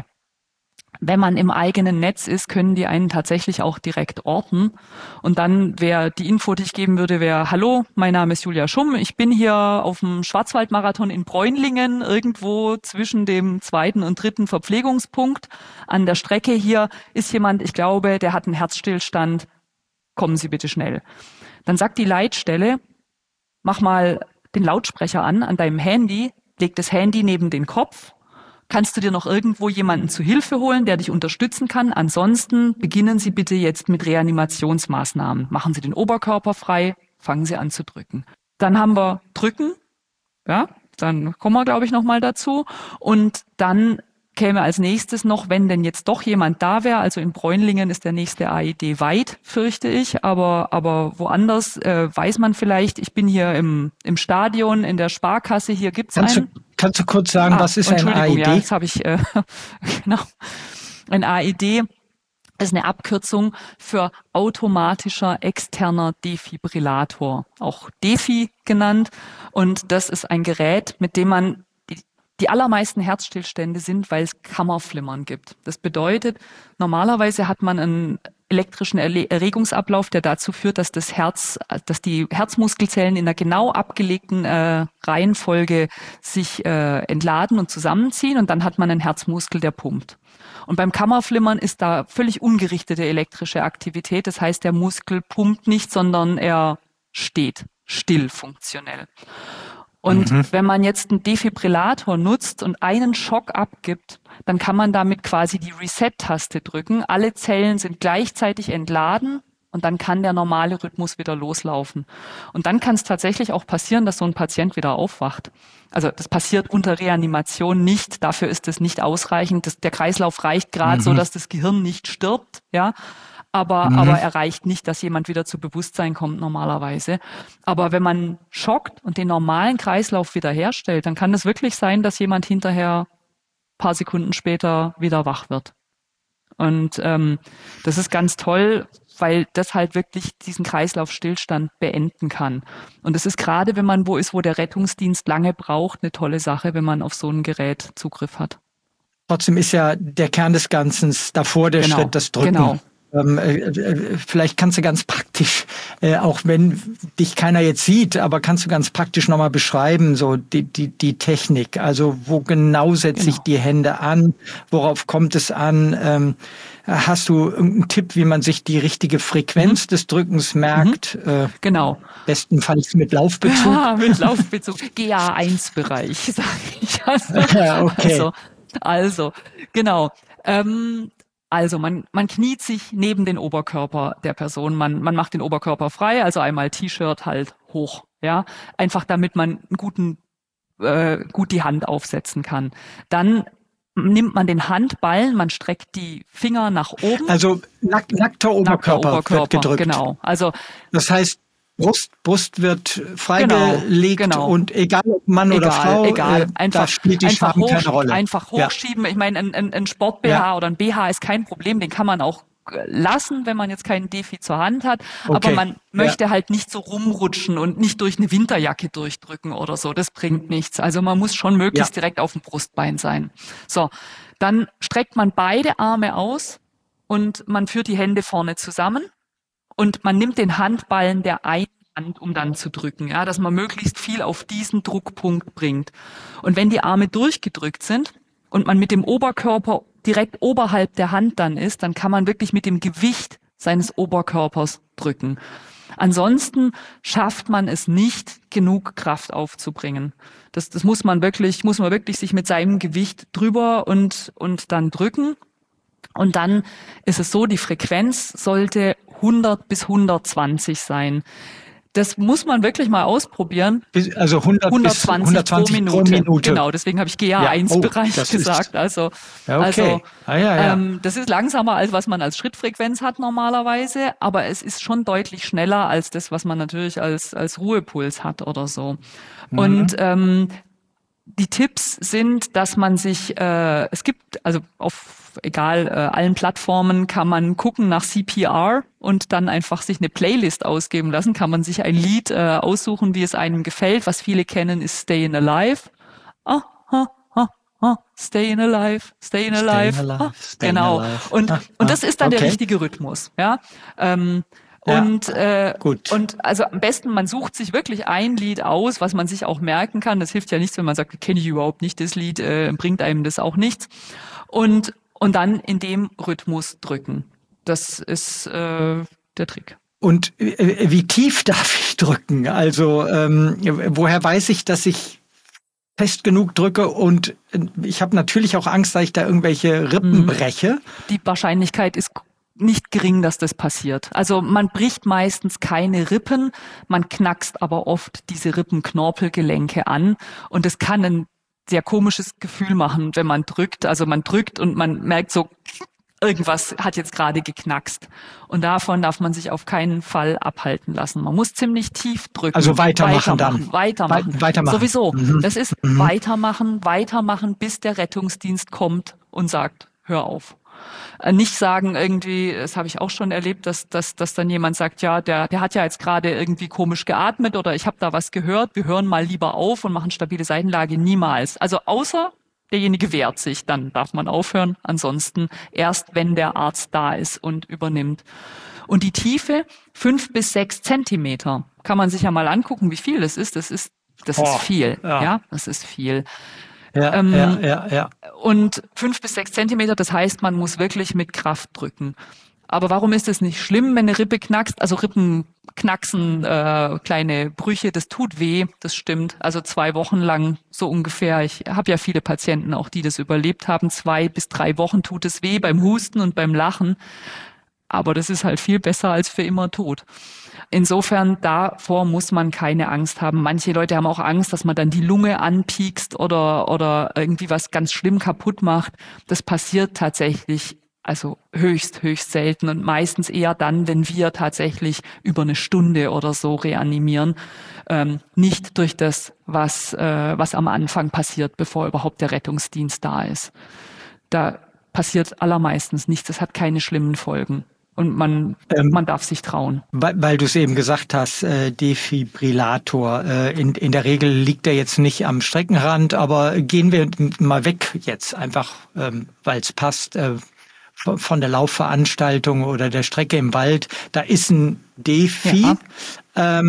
Wenn man im eigenen Netz ist, können die einen tatsächlich auch direkt orten. Und dann wäre die Info, die ich geben würde, wäre: Hallo, mein Name ist Julia Schumm. Ich bin hier auf dem Schwarzwaldmarathon in Bräunlingen, irgendwo zwischen dem 2. und 3. Verpflegungspunkt. An der Strecke hier ist jemand, ich glaube, der hat einen Herzstillstand. Kommen Sie bitte schnell. Dann sagt die Leitstelle: Mach mal den Lautsprecher an deinem Handy, leg das Handy neben den Kopf. Kannst du dir noch irgendwo jemanden zu Hilfe holen, der dich unterstützen kann? Ansonsten beginnen Sie bitte jetzt mit Reanimationsmaßnahmen. Machen Sie den Oberkörper frei, fangen Sie an zu drücken. Dann haben wir drücken, ja, dann kommen wir, glaube ich, nochmal dazu. Und dann käme als nächstes noch, wenn denn jetzt doch jemand da wäre, also in Bräunlingen ist der nächste AED weit, fürchte ich, aber woanders weiß man vielleicht, ich bin hier im Stadion, in der Sparkasse, hier gibt's einen. Kannst du kurz sagen, was ist ein AED? Ja, das habe ich, genau. Ein AED ist eine Abkürzung für automatischer externer Defibrillator, auch Defi genannt. Und das ist ein Gerät, mit dem man die allermeisten Herzstillstände sind, weil es Kammerflimmern gibt. Das bedeutet, normalerweise hat man einen elektrischen Erregungsablauf, der dazu führt, dass dass die Herzmuskelzellen in einer genau abgelegten Reihenfolge sich entladen und zusammenziehen und dann hat man einen Herzmuskel, der pumpt. Und beim Kammerflimmern ist da völlig ungerichtete elektrische Aktivität. Das heißt, der Muskel pumpt nicht, sondern er steht still funktionell. Und wenn man jetzt einen Defibrillator nutzt und einen Schock abgibt, dann kann man damit quasi die Reset-Taste drücken. Alle Zellen sind gleichzeitig entladen und dann kann der normale Rhythmus wieder loslaufen. Und dann kann es tatsächlich auch passieren, dass so ein Patient wieder aufwacht. Also das passiert unter Reanimation nicht. Dafür ist es nicht ausreichend. Der Kreislauf reicht gerade so, dass das Gehirn nicht stirbt, ja. Aber er reicht nicht, dass jemand wieder zu Bewusstsein kommt normalerweise. Aber wenn man schockt und den normalen Kreislauf wiederherstellt, dann kann es wirklich sein, dass jemand hinterher ein paar Sekunden später wieder wach wird. Und das ist ganz toll, weil das halt wirklich diesen Kreislaufstillstand beenden kann. Und das ist gerade, wenn man wo ist, wo der Rettungsdienst lange braucht, eine tolle Sache, wenn man auf so ein Gerät Zugriff hat. Trotzdem ist ja der Kern des Ganzen davor der Schritt, das Drücken. Genau. Vielleicht kannst du ganz praktisch, auch wenn dich keiner jetzt sieht, aber kannst du ganz praktisch nochmal beschreiben, so die Technik. Also wo genau setze ich die Hände an? Worauf kommt es an? Hast du irgendeinen Tipp, wie man sich die richtige Frequenz des Drückens merkt? Genau. Bestenfalls mit Laufbezug. Ja, mit Laufbezug. GA1-Bereich, sage ich. Also, genau. Also man kniet sich neben den Oberkörper der Person. Man macht den Oberkörper frei, also einmal T-Shirt halt hoch, ja, einfach damit man gut die Hand aufsetzen kann. Dann nimmt man den Handballen, man streckt die Finger nach oben. Also nackter Oberkörper wird gedrückt. Genau. Also das heißt, Brust wird freigelegt und egal ob Mann oder Frau, da spielt die Scham keine Rolle. Einfach hochschieben. Ich meine, ein Sport-BH oder ein BH ist kein Problem, den kann man auch lassen, wenn man jetzt keinen Defi zur Hand hat. Aber man möchte halt nicht so rumrutschen und nicht durch eine Winterjacke durchdrücken oder so. Das bringt nichts. Also man muss schon möglichst direkt auf dem Brustbein sein. So, dann streckt man beide Arme aus und man führt die Hände vorne zusammen. Und man nimmt den Handballen der einen Hand, um dann zu drücken, ja, dass man möglichst viel auf diesen Druckpunkt bringt. Und wenn die Arme durchgedrückt sind und man mit dem Oberkörper direkt oberhalb der Hand dann ist, dann kann man wirklich mit dem Gewicht seines Oberkörpers drücken. Ansonsten schafft man es nicht, genug Kraft aufzubringen. Das muss man wirklich sich mit seinem Gewicht drüber und dann drücken. Und dann ist es so, die Frequenz sollte 100 bis 120 sein. Das muss man wirklich mal ausprobieren. Also 120 pro Minute. Genau, deswegen habe ich GA1-Bereich gesagt. Das ist langsamer, als was man als Schrittfrequenz hat normalerweise, aber es ist schon deutlich schneller als das, was man natürlich als Ruhepuls hat oder so. Mhm. Und die Tipps sind, dass man sich, es gibt, also auf allen Plattformen kann man gucken nach CPR und dann einfach sich eine Playlist ausgeben lassen, kann man sich ein Lied aussuchen, wie es einem gefällt. Was viele kennen, ist Stayin' Alive. Stayin' Alive, Stayin' Alive. Genau. Und das ist dann der richtige Rhythmus, ja. Und also am besten, man sucht sich wirklich ein Lied aus, was man sich auch merken kann. Das hilft ja nichts, wenn man sagt, kenne ich überhaupt nicht das Lied, bringt einem das auch nichts. Und dann in dem Rhythmus drücken. Das ist der Trick. Und wie tief darf ich drücken? Also woher weiß ich, dass ich fest genug drücke? Und ich habe natürlich auch Angst, dass ich da irgendwelche Rippen breche. Die Wahrscheinlichkeit ist nicht gering, dass das passiert. Also man bricht meistens keine Rippen, man knackst aber oft diese Rippenknorpelgelenke an und es kann ein sehr komisches Gefühl machen, wenn man drückt. Also man drückt und man merkt so, irgendwas hat jetzt gerade geknackst. Und davon darf man sich auf keinen Fall abhalten lassen. Man muss ziemlich tief drücken. Also weitermachen. Sowieso. Das ist weitermachen, bis der Rettungsdienst kommt und sagt, hör auf. Nicht sagen irgendwie, das habe ich auch schon erlebt, dass dann jemand sagt, ja, der hat ja jetzt gerade irgendwie komisch geatmet oder ich habe da was gehört, wir hören mal lieber auf und machen stabile Seitenlage. Niemals. Also außer derjenige wehrt sich, dann darf man aufhören. Ansonsten erst, wenn der Arzt da ist und übernimmt. Und die Tiefe 5 bis 6 Zentimeter kann man sich ja mal angucken, wie viel das ist. Das ist viel. Ja, das ist viel. Ja. Und 5 bis 6 Zentimeter, das heißt, man muss wirklich mit Kraft drücken. Aber warum ist es nicht schlimm, wenn eine Rippe knackst? Also Rippen knacksen, kleine Brüche, das tut weh, das stimmt. Also 2 Wochen lang so ungefähr. Ich habe ja viele Patienten auch, die das überlebt haben. 2 bis 3 Wochen tut es weh beim Husten und beim Lachen. Aber das ist halt viel besser als für immer tot. Insofern, davor muss man keine Angst haben. Manche Leute haben auch Angst, dass man dann die Lunge anpiekst oder irgendwie was ganz schlimm kaputt macht. Das passiert tatsächlich also höchst selten und meistens eher dann, wenn wir tatsächlich über eine Stunde oder so reanimieren. Nicht durch das, was am Anfang passiert, bevor überhaupt der Rettungsdienst da ist. Da passiert allermeistens nichts. Das hat keine schlimmen Folgen. Und man darf sich trauen. Weil du es eben gesagt hast, Defibrillator. In der Regel liegt er jetzt nicht am Streckenrand, aber gehen wir mal weg jetzt, einfach weil es passt, von der Laufveranstaltung oder der Strecke im Wald. Da ist ein Defi. Ja.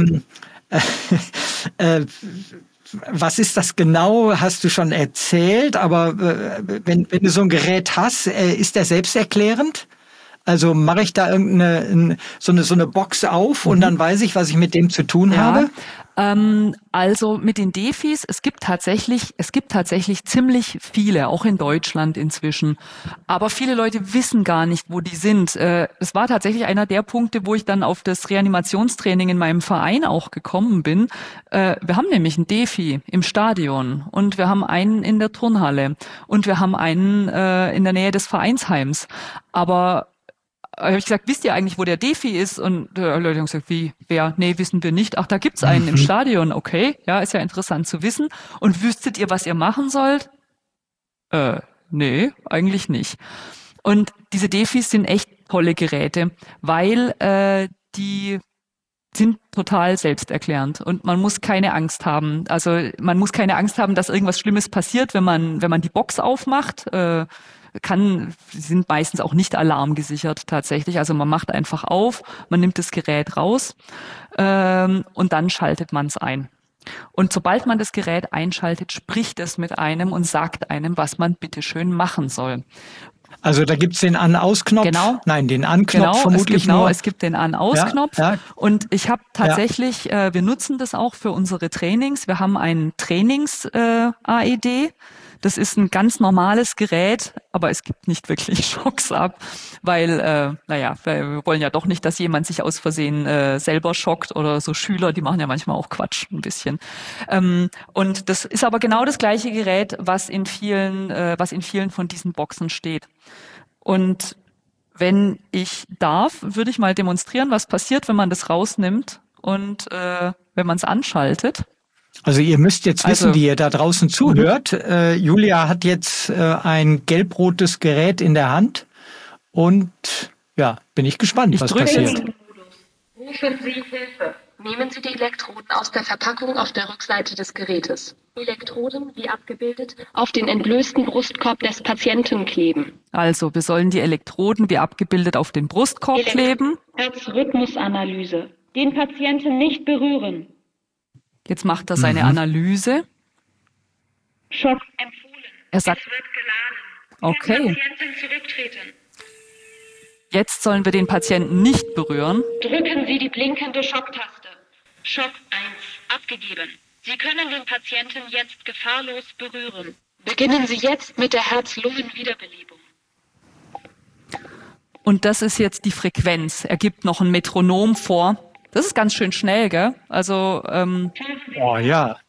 Was ist das genau, hast du schon erzählt, aber wenn du so ein Gerät hast, ist der selbsterklärend? Also mache ich da so eine Box auf und dann weiß ich, was ich mit dem zu tun habe? Also mit den Defis, es gibt tatsächlich ziemlich viele, auch in Deutschland inzwischen. Aber viele Leute wissen gar nicht, wo die sind. Es war tatsächlich einer der Punkte, wo ich dann auf das Reanimationstraining in meinem Verein auch gekommen bin. Wir haben nämlich einen Defi im Stadion und wir haben einen in der Turnhalle und wir haben einen in der Nähe des Vereinsheims. Aber habe ich gesagt, wisst ihr eigentlich, wo der Defi ist? Und Leute haben gesagt, wie, wer? Nee, wissen wir nicht. Ach, da gibt's einen im Stadion. Okay, ja, ist ja interessant zu wissen. Und wüsstet ihr, was ihr machen sollt? Nee, eigentlich nicht. Und diese Defis sind echt tolle Geräte, weil die sind total selbsterklärend und man muss keine Angst haben. Also man muss keine Angst haben, dass irgendwas Schlimmes passiert, wenn man die Box aufmacht. Sie sind meistens auch nicht alarmgesichert tatsächlich. Also man macht einfach auf, man nimmt das Gerät raus und dann schaltet man es ein. Und sobald man das Gerät einschaltet, spricht es mit einem und sagt einem, was man bitteschön machen soll. Also da gibt's den An-Aus-Knopf? Genau. Nein, den An-Knopf vermutlich nur. Es gibt den An-Aus-Knopf. Ja. Und ich habe tatsächlich, wir nutzen das auch für unsere Trainings. Wir haben ein Trainings-AED. Das ist ein ganz normales Gerät, aber es gibt nicht wirklich Schocks ab, weil, wir wollen ja doch nicht, dass jemand sich aus Versehen selber schockt oder so Schüler, die machen ja manchmal auch Quatsch ein bisschen. Und das ist aber genau das gleiche Gerät, was in vielen von diesen Boxen steht. Und wenn ich darf, würde ich mal demonstrieren, was passiert, wenn man das rausnimmt und wenn man es anschaltet. Also ihr müsst jetzt wissen, die ihr da draußen zuhört, Julia hat jetzt ein gelb-rotes Gerät in der Hand und ja, bin ich gespannt, was passiert. Rufen Sie Hilfe. Nehmen Sie die Elektroden aus der Verpackung auf der Rückseite des Gerätes. Elektroden, wie abgebildet, auf den entblößten Brustkorb des Patienten kleben. Also, wir sollen die Elektroden, wie abgebildet, auf den Brustkorb kleben. Herzrhythmusanalyse. Den Patienten nicht berühren. Jetzt macht er seine Analyse. Schock empfohlen. Er sagt, es wird geladen. Okay. Patienten zurücktreten. Jetzt sollen wir den Patienten nicht berühren. Drücken Sie die blinkende Schocktaste. Schock 1 abgegeben. Sie können den Patienten jetzt gefahrlos berühren. Beginnen Sie jetzt mit der Herz-Lungen-Wiederbelebung. Und das ist jetzt die Frequenz. Er gibt noch ein Metronom vor. Das ist ganz schön schnell, gell? Also, oh ja.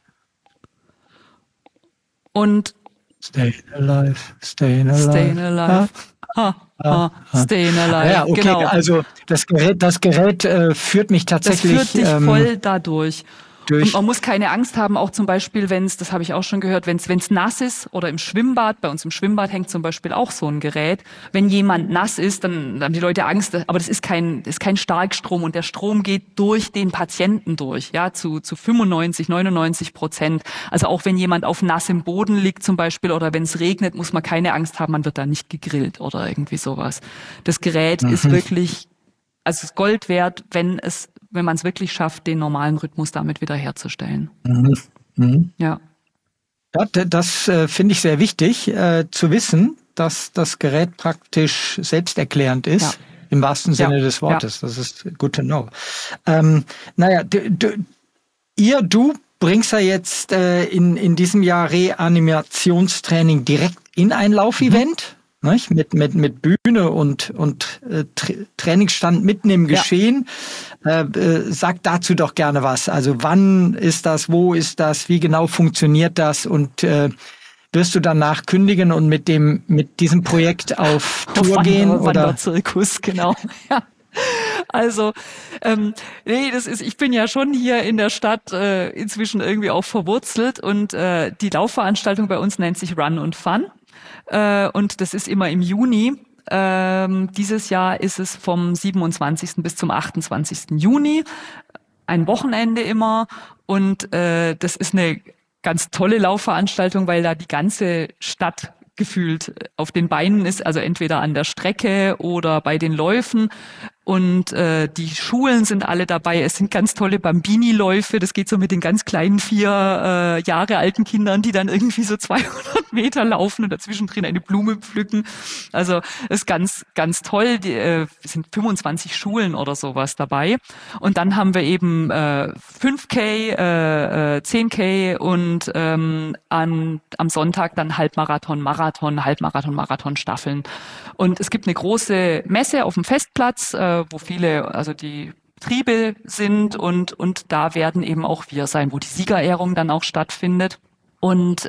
Und Staying alive, staying alive. Staying alive. Staying alive. Ja, okay, genau. Also das Gerät führt mich tatsächlich. Das führt dich voll dadurch. Und man muss keine Angst haben, auch zum Beispiel, das habe ich auch schon gehört, wenn es nass ist oder im Schwimmbad, bei uns im Schwimmbad hängt zum Beispiel auch so ein Gerät. Wenn jemand nass ist, dann haben die Leute Angst, aber das ist kein Starkstrom und der Strom geht durch den Patienten durch, ja, zu 95-99%. Also auch wenn jemand auf nassem Boden liegt zum Beispiel oder wenn es regnet, muss man keine Angst haben, man wird da nicht gegrillt oder irgendwie sowas. Das Gerät ist wirklich, also ist Gold wert, wenn man es wirklich schafft, den normalen Rhythmus damit wieder herzustellen. Ja. Ja, das finde ich sehr wichtig, zu wissen, dass das Gerät praktisch selbsterklärend ist, im wahrsten Sinne des Wortes. Ja. Das ist good to know. Du bringst ja jetzt in diesem Jahr Reanimationstraining direkt in ein Laufevent. Nicht? Mit Bühne und Trainingsstand mitten im Geschehen. Sag dazu doch gerne was. Also wann ist das, wo ist das, wie genau funktioniert das und wirst du danach kündigen und mit diesem Projekt auf Tour gehen? Wanderzirkus, genau. Ja. Also, ich bin ja schon hier in der Stadt inzwischen irgendwie auch verwurzelt und die Laufveranstaltung bei uns nennt sich Run und Fun. Und das ist immer im Juni. Dieses Jahr ist es vom 27. bis zum 28. Juni, ein Wochenende immer. Und das ist eine ganz tolle Laufveranstaltung, weil da die ganze Stadt gefühlt auf den Beinen ist, also entweder an der Strecke oder bei den Läufen. Und die Schulen sind alle dabei. Es sind ganz tolle Bambini-Läufe. Das geht so mit den ganz kleinen 4 Jahre alten Kindern, die dann irgendwie so 200 Meter laufen und dazwischen drin eine Blume pflücken. Also ist ganz, ganz toll. Es sind 25 Schulen oder sowas dabei. Und dann haben wir eben 5K, 10K und am Sonntag dann Halbmarathon, Marathon, Halbmarathon, Marathon-Staffeln. Und es gibt eine große Messe auf dem Festplatz, wo viele, also die Betriebe sind und da werden eben auch wir sein, wo die Siegerehrung dann auch stattfindet. Und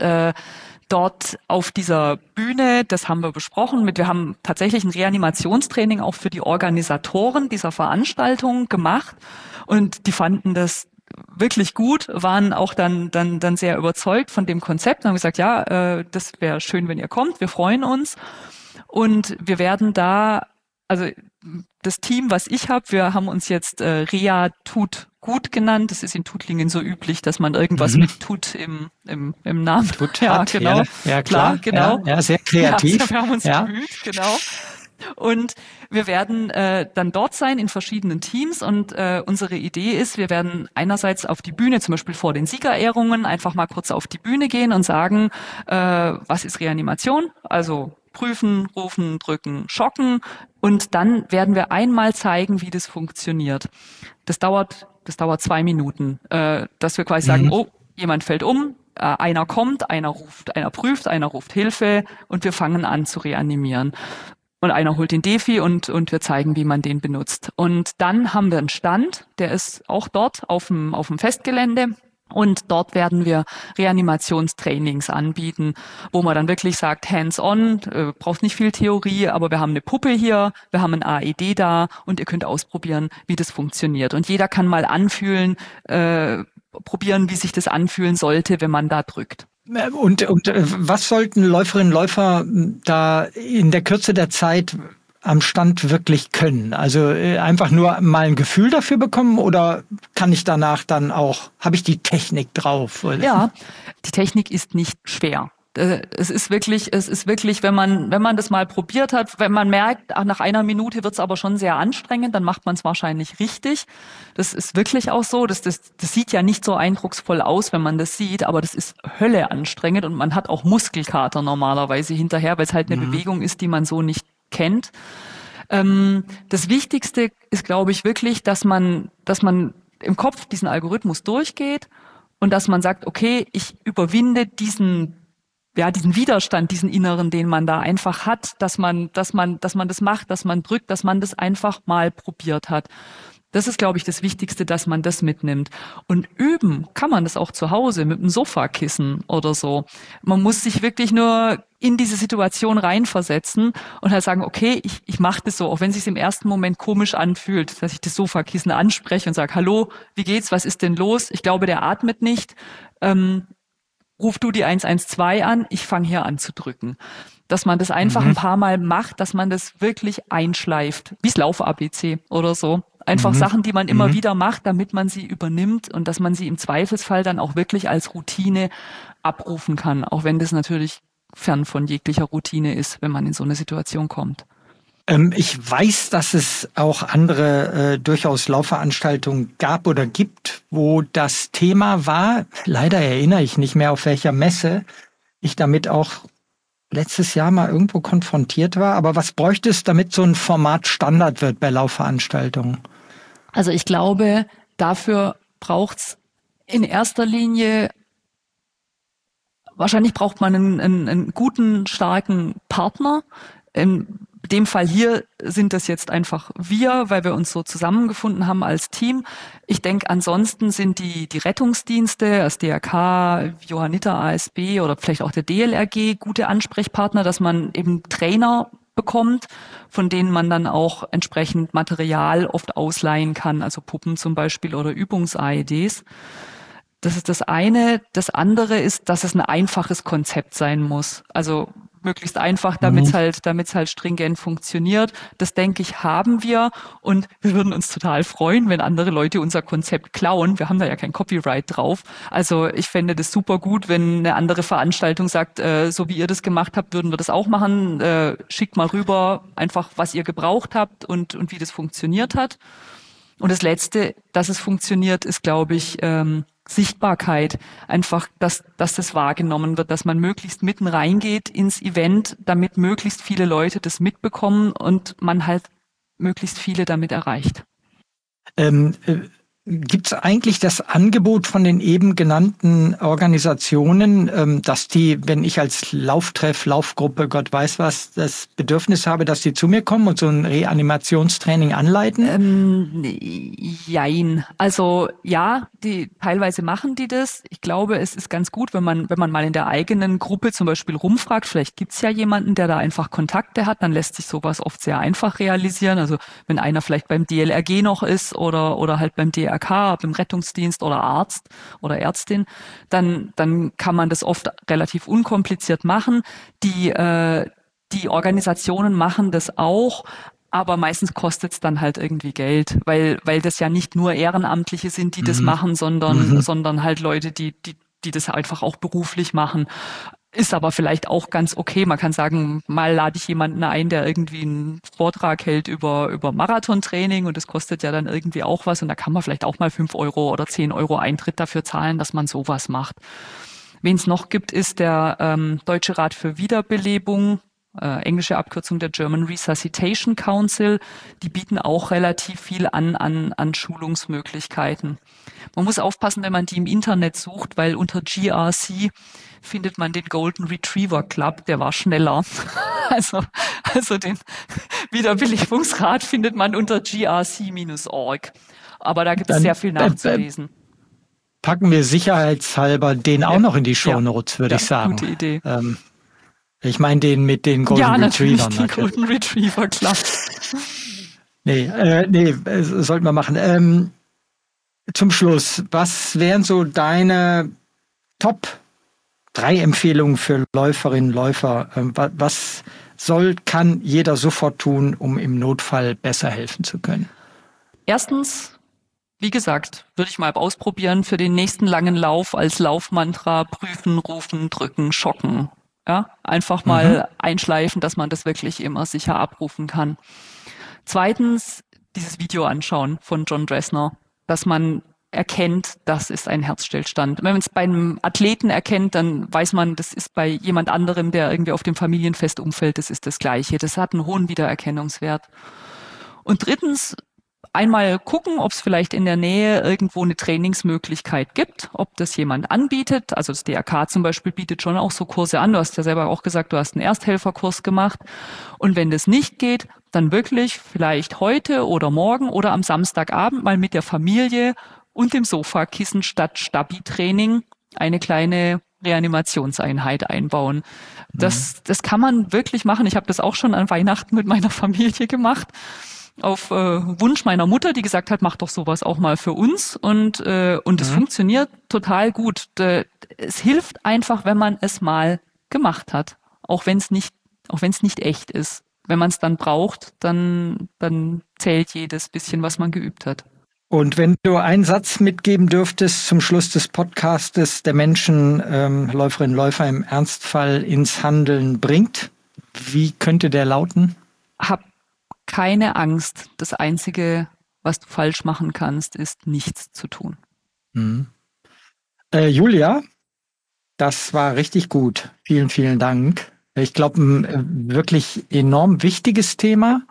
dort auf dieser Bühne, das haben wir besprochen, wir haben tatsächlich ein Reanimationstraining auch für die Organisatoren dieser Veranstaltung gemacht und die fanden das wirklich gut, waren auch dann sehr überzeugt von dem Konzept und haben gesagt, ja, das wäre schön, wenn ihr kommt, wir freuen uns. Und wir werden da, also das Team, was ich habe, wir haben uns jetzt Rea tut gut genannt. Das ist in Tuttlingen so üblich, dass man irgendwas mit tut im Namen. Tut hat, ja, klar, genau. Ja, sehr kreativ. Ja, wir haben uns bemüht, genau. Und wir werden dann dort sein in verschiedenen Teams und unsere Idee ist, wir werden einerseits auf die Bühne, zum Beispiel vor den Siegerehrungen, einfach mal kurz auf die Bühne gehen und sagen, was ist Reanimation? Also prüfen, rufen, drücken, schocken und dann werden wir einmal zeigen, wie das funktioniert. Das dauert 2 Minuten, dass wir quasi sagen, oh, jemand fällt um, einer kommt, einer ruft, einer prüft, einer ruft Hilfe und wir fangen an zu reanimieren. Und einer holt den Defi und wir zeigen, wie man den benutzt. Und dann haben wir einen Stand, der ist auch dort auf dem Festgelände. Und dort werden wir Reanimationstrainings anbieten, wo man dann wirklich sagt, hands-on, braucht nicht viel Theorie, aber wir haben eine Puppe hier, wir haben ein AED da und ihr könnt ausprobieren, wie das funktioniert. Und jeder kann mal probieren, wie sich das anfühlen sollte, wenn man da drückt. Und was sollten Läuferinnen und Läufer da in der Kürze der Zeit am Stand wirklich können? Also einfach nur mal ein Gefühl dafür bekommen oder kann ich danach dann auch, habe ich die Technik drauf? Ja, die Technik ist nicht schwer. Es ist wirklich, wenn man das mal probiert hat, wenn man merkt, nach einer Minute wird's aber schon sehr anstrengend, dann macht man es wahrscheinlich richtig. Das ist wirklich auch so. Das sieht ja nicht so eindrucksvoll aus, wenn man das sieht, aber das ist Hölle anstrengend und man hat auch Muskelkater normalerweise hinterher, weil es halt eine Bewegung ist, die man so nicht kennt. Das Wichtigste ist, glaube ich, wirklich, dass man im Kopf diesen Algorithmus durchgeht und dass man sagt, okay, ich überwinde diesen Widerstand, diesen inneren, den man da einfach hat, dass man das macht, dass man drückt, dass man das einfach mal probiert hat. Das ist, glaube ich, das Wichtigste, dass man das mitnimmt. Und üben kann man das auch zu Hause mit einem Sofakissen oder so. Man muss sich wirklich nur in diese Situation reinversetzen und halt sagen, okay, ich mache das so, auch wenn es sich im ersten Moment komisch anfühlt, dass ich das Sofakissen anspreche und sage, hallo, wie geht's, was ist denn los? Ich glaube, der atmet nicht. Ruf du die 112 an, ich fange hier an zu drücken. Dass man das einfach ein paar Mal macht, dass man das wirklich einschleift, wie's Lauf-ABC oder so. Einfach Sachen, die man immer wieder macht, damit man sie übernimmt und dass man sie im Zweifelsfall dann auch wirklich als Routine abrufen kann, auch wenn das natürlich fern von jeglicher Routine ist, wenn man in so eine Situation kommt. Ich weiß, dass es auch andere durchaus Laufveranstaltungen gab oder gibt, wo das Thema war. Leider erinnere ich nicht mehr, auf welcher Messe ich damit auch letztes Jahr mal irgendwo konfrontiert war. Aber was bräuchte es, damit so ein Format Standard wird bei Laufveranstaltungen? Also ich glaube, dafür braucht's in erster Linie, wahrscheinlich braucht man einen guten, starken Partner. In dem Fall hier sind das jetzt einfach wir, weil wir uns so zusammengefunden haben als Team. Ich denke, ansonsten sind die Rettungsdienste, das DRK, Johanniter ASB oder vielleicht auch der DLRG gute Ansprechpartner, dass man eben Trainer bekommt, von denen man dann auch entsprechend Material oft ausleihen kann, also Puppen zum Beispiel oder Übungs-AEDs. Das ist das eine. Das andere ist, dass es ein einfaches Konzept sein muss. Also möglichst einfach, damit's halt stringent funktioniert. Das, denke ich, haben wir, und wir würden uns total freuen, wenn andere Leute unser Konzept klauen. Wir haben da ja kein Copyright drauf. Also ich fände das super gut, wenn eine andere Veranstaltung sagt, so wie ihr das gemacht habt, würden wir das auch machen. Schickt mal rüber einfach, was ihr gebraucht habt und wie das funktioniert hat. Und das Letzte, dass es funktioniert, ist, glaube ich, Sichtbarkeit. Einfach, dass das wahrgenommen wird, dass man möglichst mitten reingeht ins Event, damit möglichst viele Leute das mitbekommen und man halt möglichst viele damit erreicht. Gibt es eigentlich das Angebot von den eben genannten Organisationen, dass die, wenn ich als Lauftreff, Laufgruppe, Gott weiß was, das Bedürfnis habe, dass die zu mir kommen und so ein Reanimationstraining anleiten? Jein. Also ja, teilweise machen die das. Ich glaube, es ist ganz gut, wenn man mal in der eigenen Gruppe zum Beispiel rumfragt. Vielleicht gibt's ja jemanden, der da einfach Kontakte hat. Dann lässt sich sowas oft sehr einfach realisieren. Also wenn einer vielleicht beim DLRG noch ist oder halt beim DRK, beim Rettungsdienst oder Arzt oder Ärztin, dann kann man das oft relativ unkompliziert machen. Die Organisationen machen das auch, aber meistens kostet es dann halt irgendwie Geld, weil das ja nicht nur Ehrenamtliche sind, die das machen, sondern halt Leute, die das einfach auch beruflich machen. Ist aber vielleicht auch ganz okay. Man kann sagen, mal lade ich jemanden ein, der irgendwie einen Vortrag hält über Marathontraining, und das kostet ja dann irgendwie auch was, und da kann man vielleicht auch mal 5 Euro oder 10 Euro Eintritt dafür zahlen, dass man sowas macht. Wen es noch gibt, ist der Deutsche Rat für Wiederbelebung, englische Abkürzung der German Resuscitation Council. Die bieten auch relativ viel an Schulungsmöglichkeiten. Man muss aufpassen, wenn man die im Internet sucht, weil unter GRC findet man den Golden Retriever Club, der war schneller. Also den Wiederbelebungsrat findet man unter grc-org. Aber da gibt es sehr viel nachzulesen. Packen wir sicherheitshalber den auch noch in die Shownotes, würde ich sagen. Gute Idee. Ich meine den mit den Golden Retrievern. Ja, den Golden Retriever Club. Nee, sollten wir machen. Zum Schluss, was wären so deine Top 3 Empfehlungen für Läuferinnen, Läufer? Was kann jeder sofort tun, um im Notfall besser helfen zu können? Erstens, wie gesagt, würde ich mal ausprobieren, für den nächsten langen Lauf als Laufmantra prüfen, rufen, drücken, schocken. Ja, einfach mal einschleifen, dass man das wirklich immer sicher abrufen kann. Zweitens, dieses Video anschauen von John Dressner, dass man erkennt, das ist ein Herzstillstand. Wenn man es bei einem Athleten erkennt, dann weiß man, das ist bei jemand anderem, der irgendwie auf dem Familienfest umfällt, das ist das Gleiche. Das hat einen hohen Wiedererkennungswert. Und drittens, einmal gucken, ob es vielleicht in der Nähe irgendwo eine Trainingsmöglichkeit gibt, ob das jemand anbietet. Also das DRK zum Beispiel bietet schon auch so Kurse an. Du hast ja selber auch gesagt, du hast einen Ersthelferkurs gemacht. Und wenn das nicht geht, dann wirklich vielleicht heute oder morgen oder am Samstagabend mal mit der Familie und dem Sofakissen statt Stabi-Training eine kleine Reanimationseinheit einbauen. Das kann man wirklich machen. Ich habe das auch schon an Weihnachten mit meiner Familie gemacht. Auf Wunsch meiner Mutter, die gesagt hat, mach doch sowas auch mal für uns, und es funktioniert total gut. Es hilft einfach, wenn man es mal gemacht hat, auch wenn es nicht echt ist. Wenn man es dann braucht, dann zählt jedes bisschen, was man geübt hat. Und wenn du einen Satz mitgeben dürftest zum Schluss des Podcastes, der Menschen, Läuferinnen und Läufer im Ernstfall ins Handeln bringt, wie könnte der lauten? Hab keine Angst. Das Einzige, was du falsch machen kannst, ist nichts zu tun. Julia, das war richtig gut. Vielen, vielen Dank. Ich glaube, ein wirklich enorm wichtiges Thema.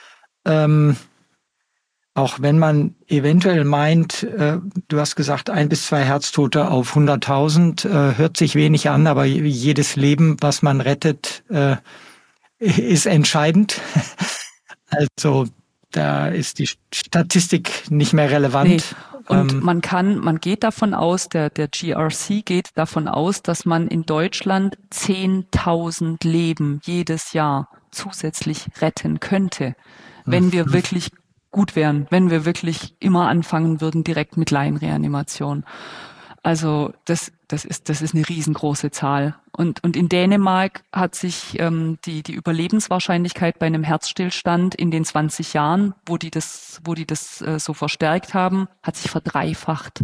Auch wenn man eventuell meint, du hast gesagt, 1 bis 2 Herztote auf 100.000, hört sich wenig an, aber jedes Leben, was man rettet, ist entscheidend. Also da ist die Statistik nicht mehr relevant. Nee. Und man geht davon aus, der GRC geht davon aus, dass man in Deutschland 10.000 Leben jedes Jahr zusätzlich retten könnte, wenn wir wirklich gut wären, wenn wir wirklich immer anfangen würden direkt mit Laienreanimation. Also das ist eine riesengroße Zahl. Und in Dänemark hat sich die Überlebenswahrscheinlichkeit bei einem Herzstillstand in den 20 Jahren, wo die das so verstärkt haben, hat sich verdreifacht.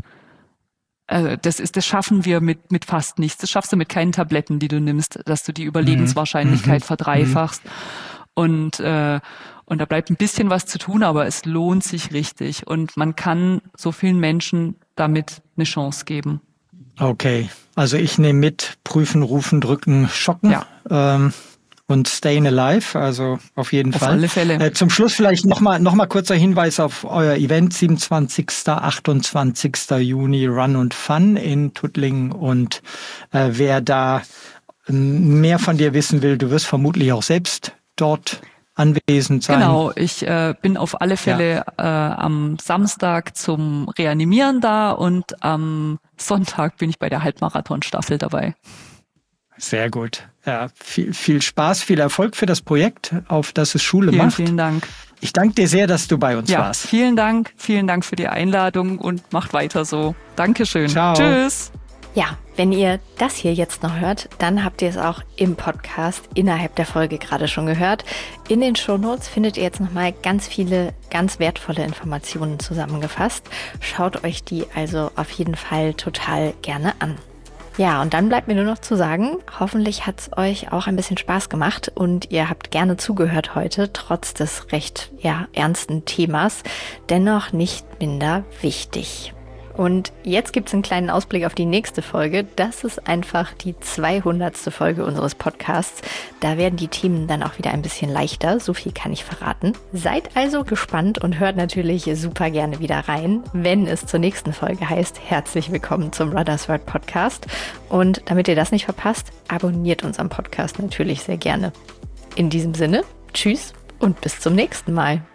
Das schaffen wir mit fast nichts. Das schaffst du mit keinen Tabletten, die du nimmst, dass du die Überlebenswahrscheinlichkeit verdreifachst. Und da bleibt ein bisschen was zu tun, aber es lohnt sich richtig. Und man kann so vielen Menschen damit eine Chance geben. Okay, also ich nehme mit, prüfen, rufen, drücken, schocken. Ja. Und Staying Alive, also auf jeden Fall. Auf alle Fälle. Zum Schluss vielleicht noch mal kurzer Hinweis auf euer Event, 27. 28. Juni, Run und Fun in Tuttlingen. Und wer da mehr von dir wissen will, du wirst vermutlich auch selbst dort anwesend sein. Genau, ich bin auf alle Fälle am Samstag zum Reanimieren da und am Sonntag bin ich bei der Halbmarathon-Staffel dabei. Sehr gut. Ja, viel Spaß, viel Erfolg für das Projekt, auf das es Schule macht. Vielen Dank. Ich danke dir sehr, dass du bei uns warst. Vielen Dank für die Einladung und macht weiter so. Dankeschön. Ciao. Tschüss. Ja, wenn ihr das hier jetzt noch hört, dann habt ihr es auch im Podcast innerhalb der Folge gerade schon gehört. In den Shownotes findet ihr jetzt nochmal ganz viele, ganz wertvolle Informationen zusammengefasst. Schaut euch die also auf jeden Fall total gerne an. Ja, und dann bleibt mir nur noch zu sagen, hoffentlich hat es euch auch ein bisschen Spaß gemacht und ihr habt gerne zugehört heute, trotz des recht ernsten Themas, dennoch nicht minder wichtig. Und jetzt gibt es einen kleinen Ausblick auf die nächste Folge. Das ist einfach die 200. Folge unseres Podcasts. Da werden die Themen dann auch wieder ein bisschen leichter. So viel kann ich verraten. Seid also gespannt und hört natürlich super gerne wieder rein, wenn es zur nächsten Folge heißt. Herzlich willkommen zum Runners World Podcast. Und damit ihr das nicht verpasst, abonniert unseren Podcast natürlich sehr gerne. In diesem Sinne, tschüss und bis zum nächsten Mal.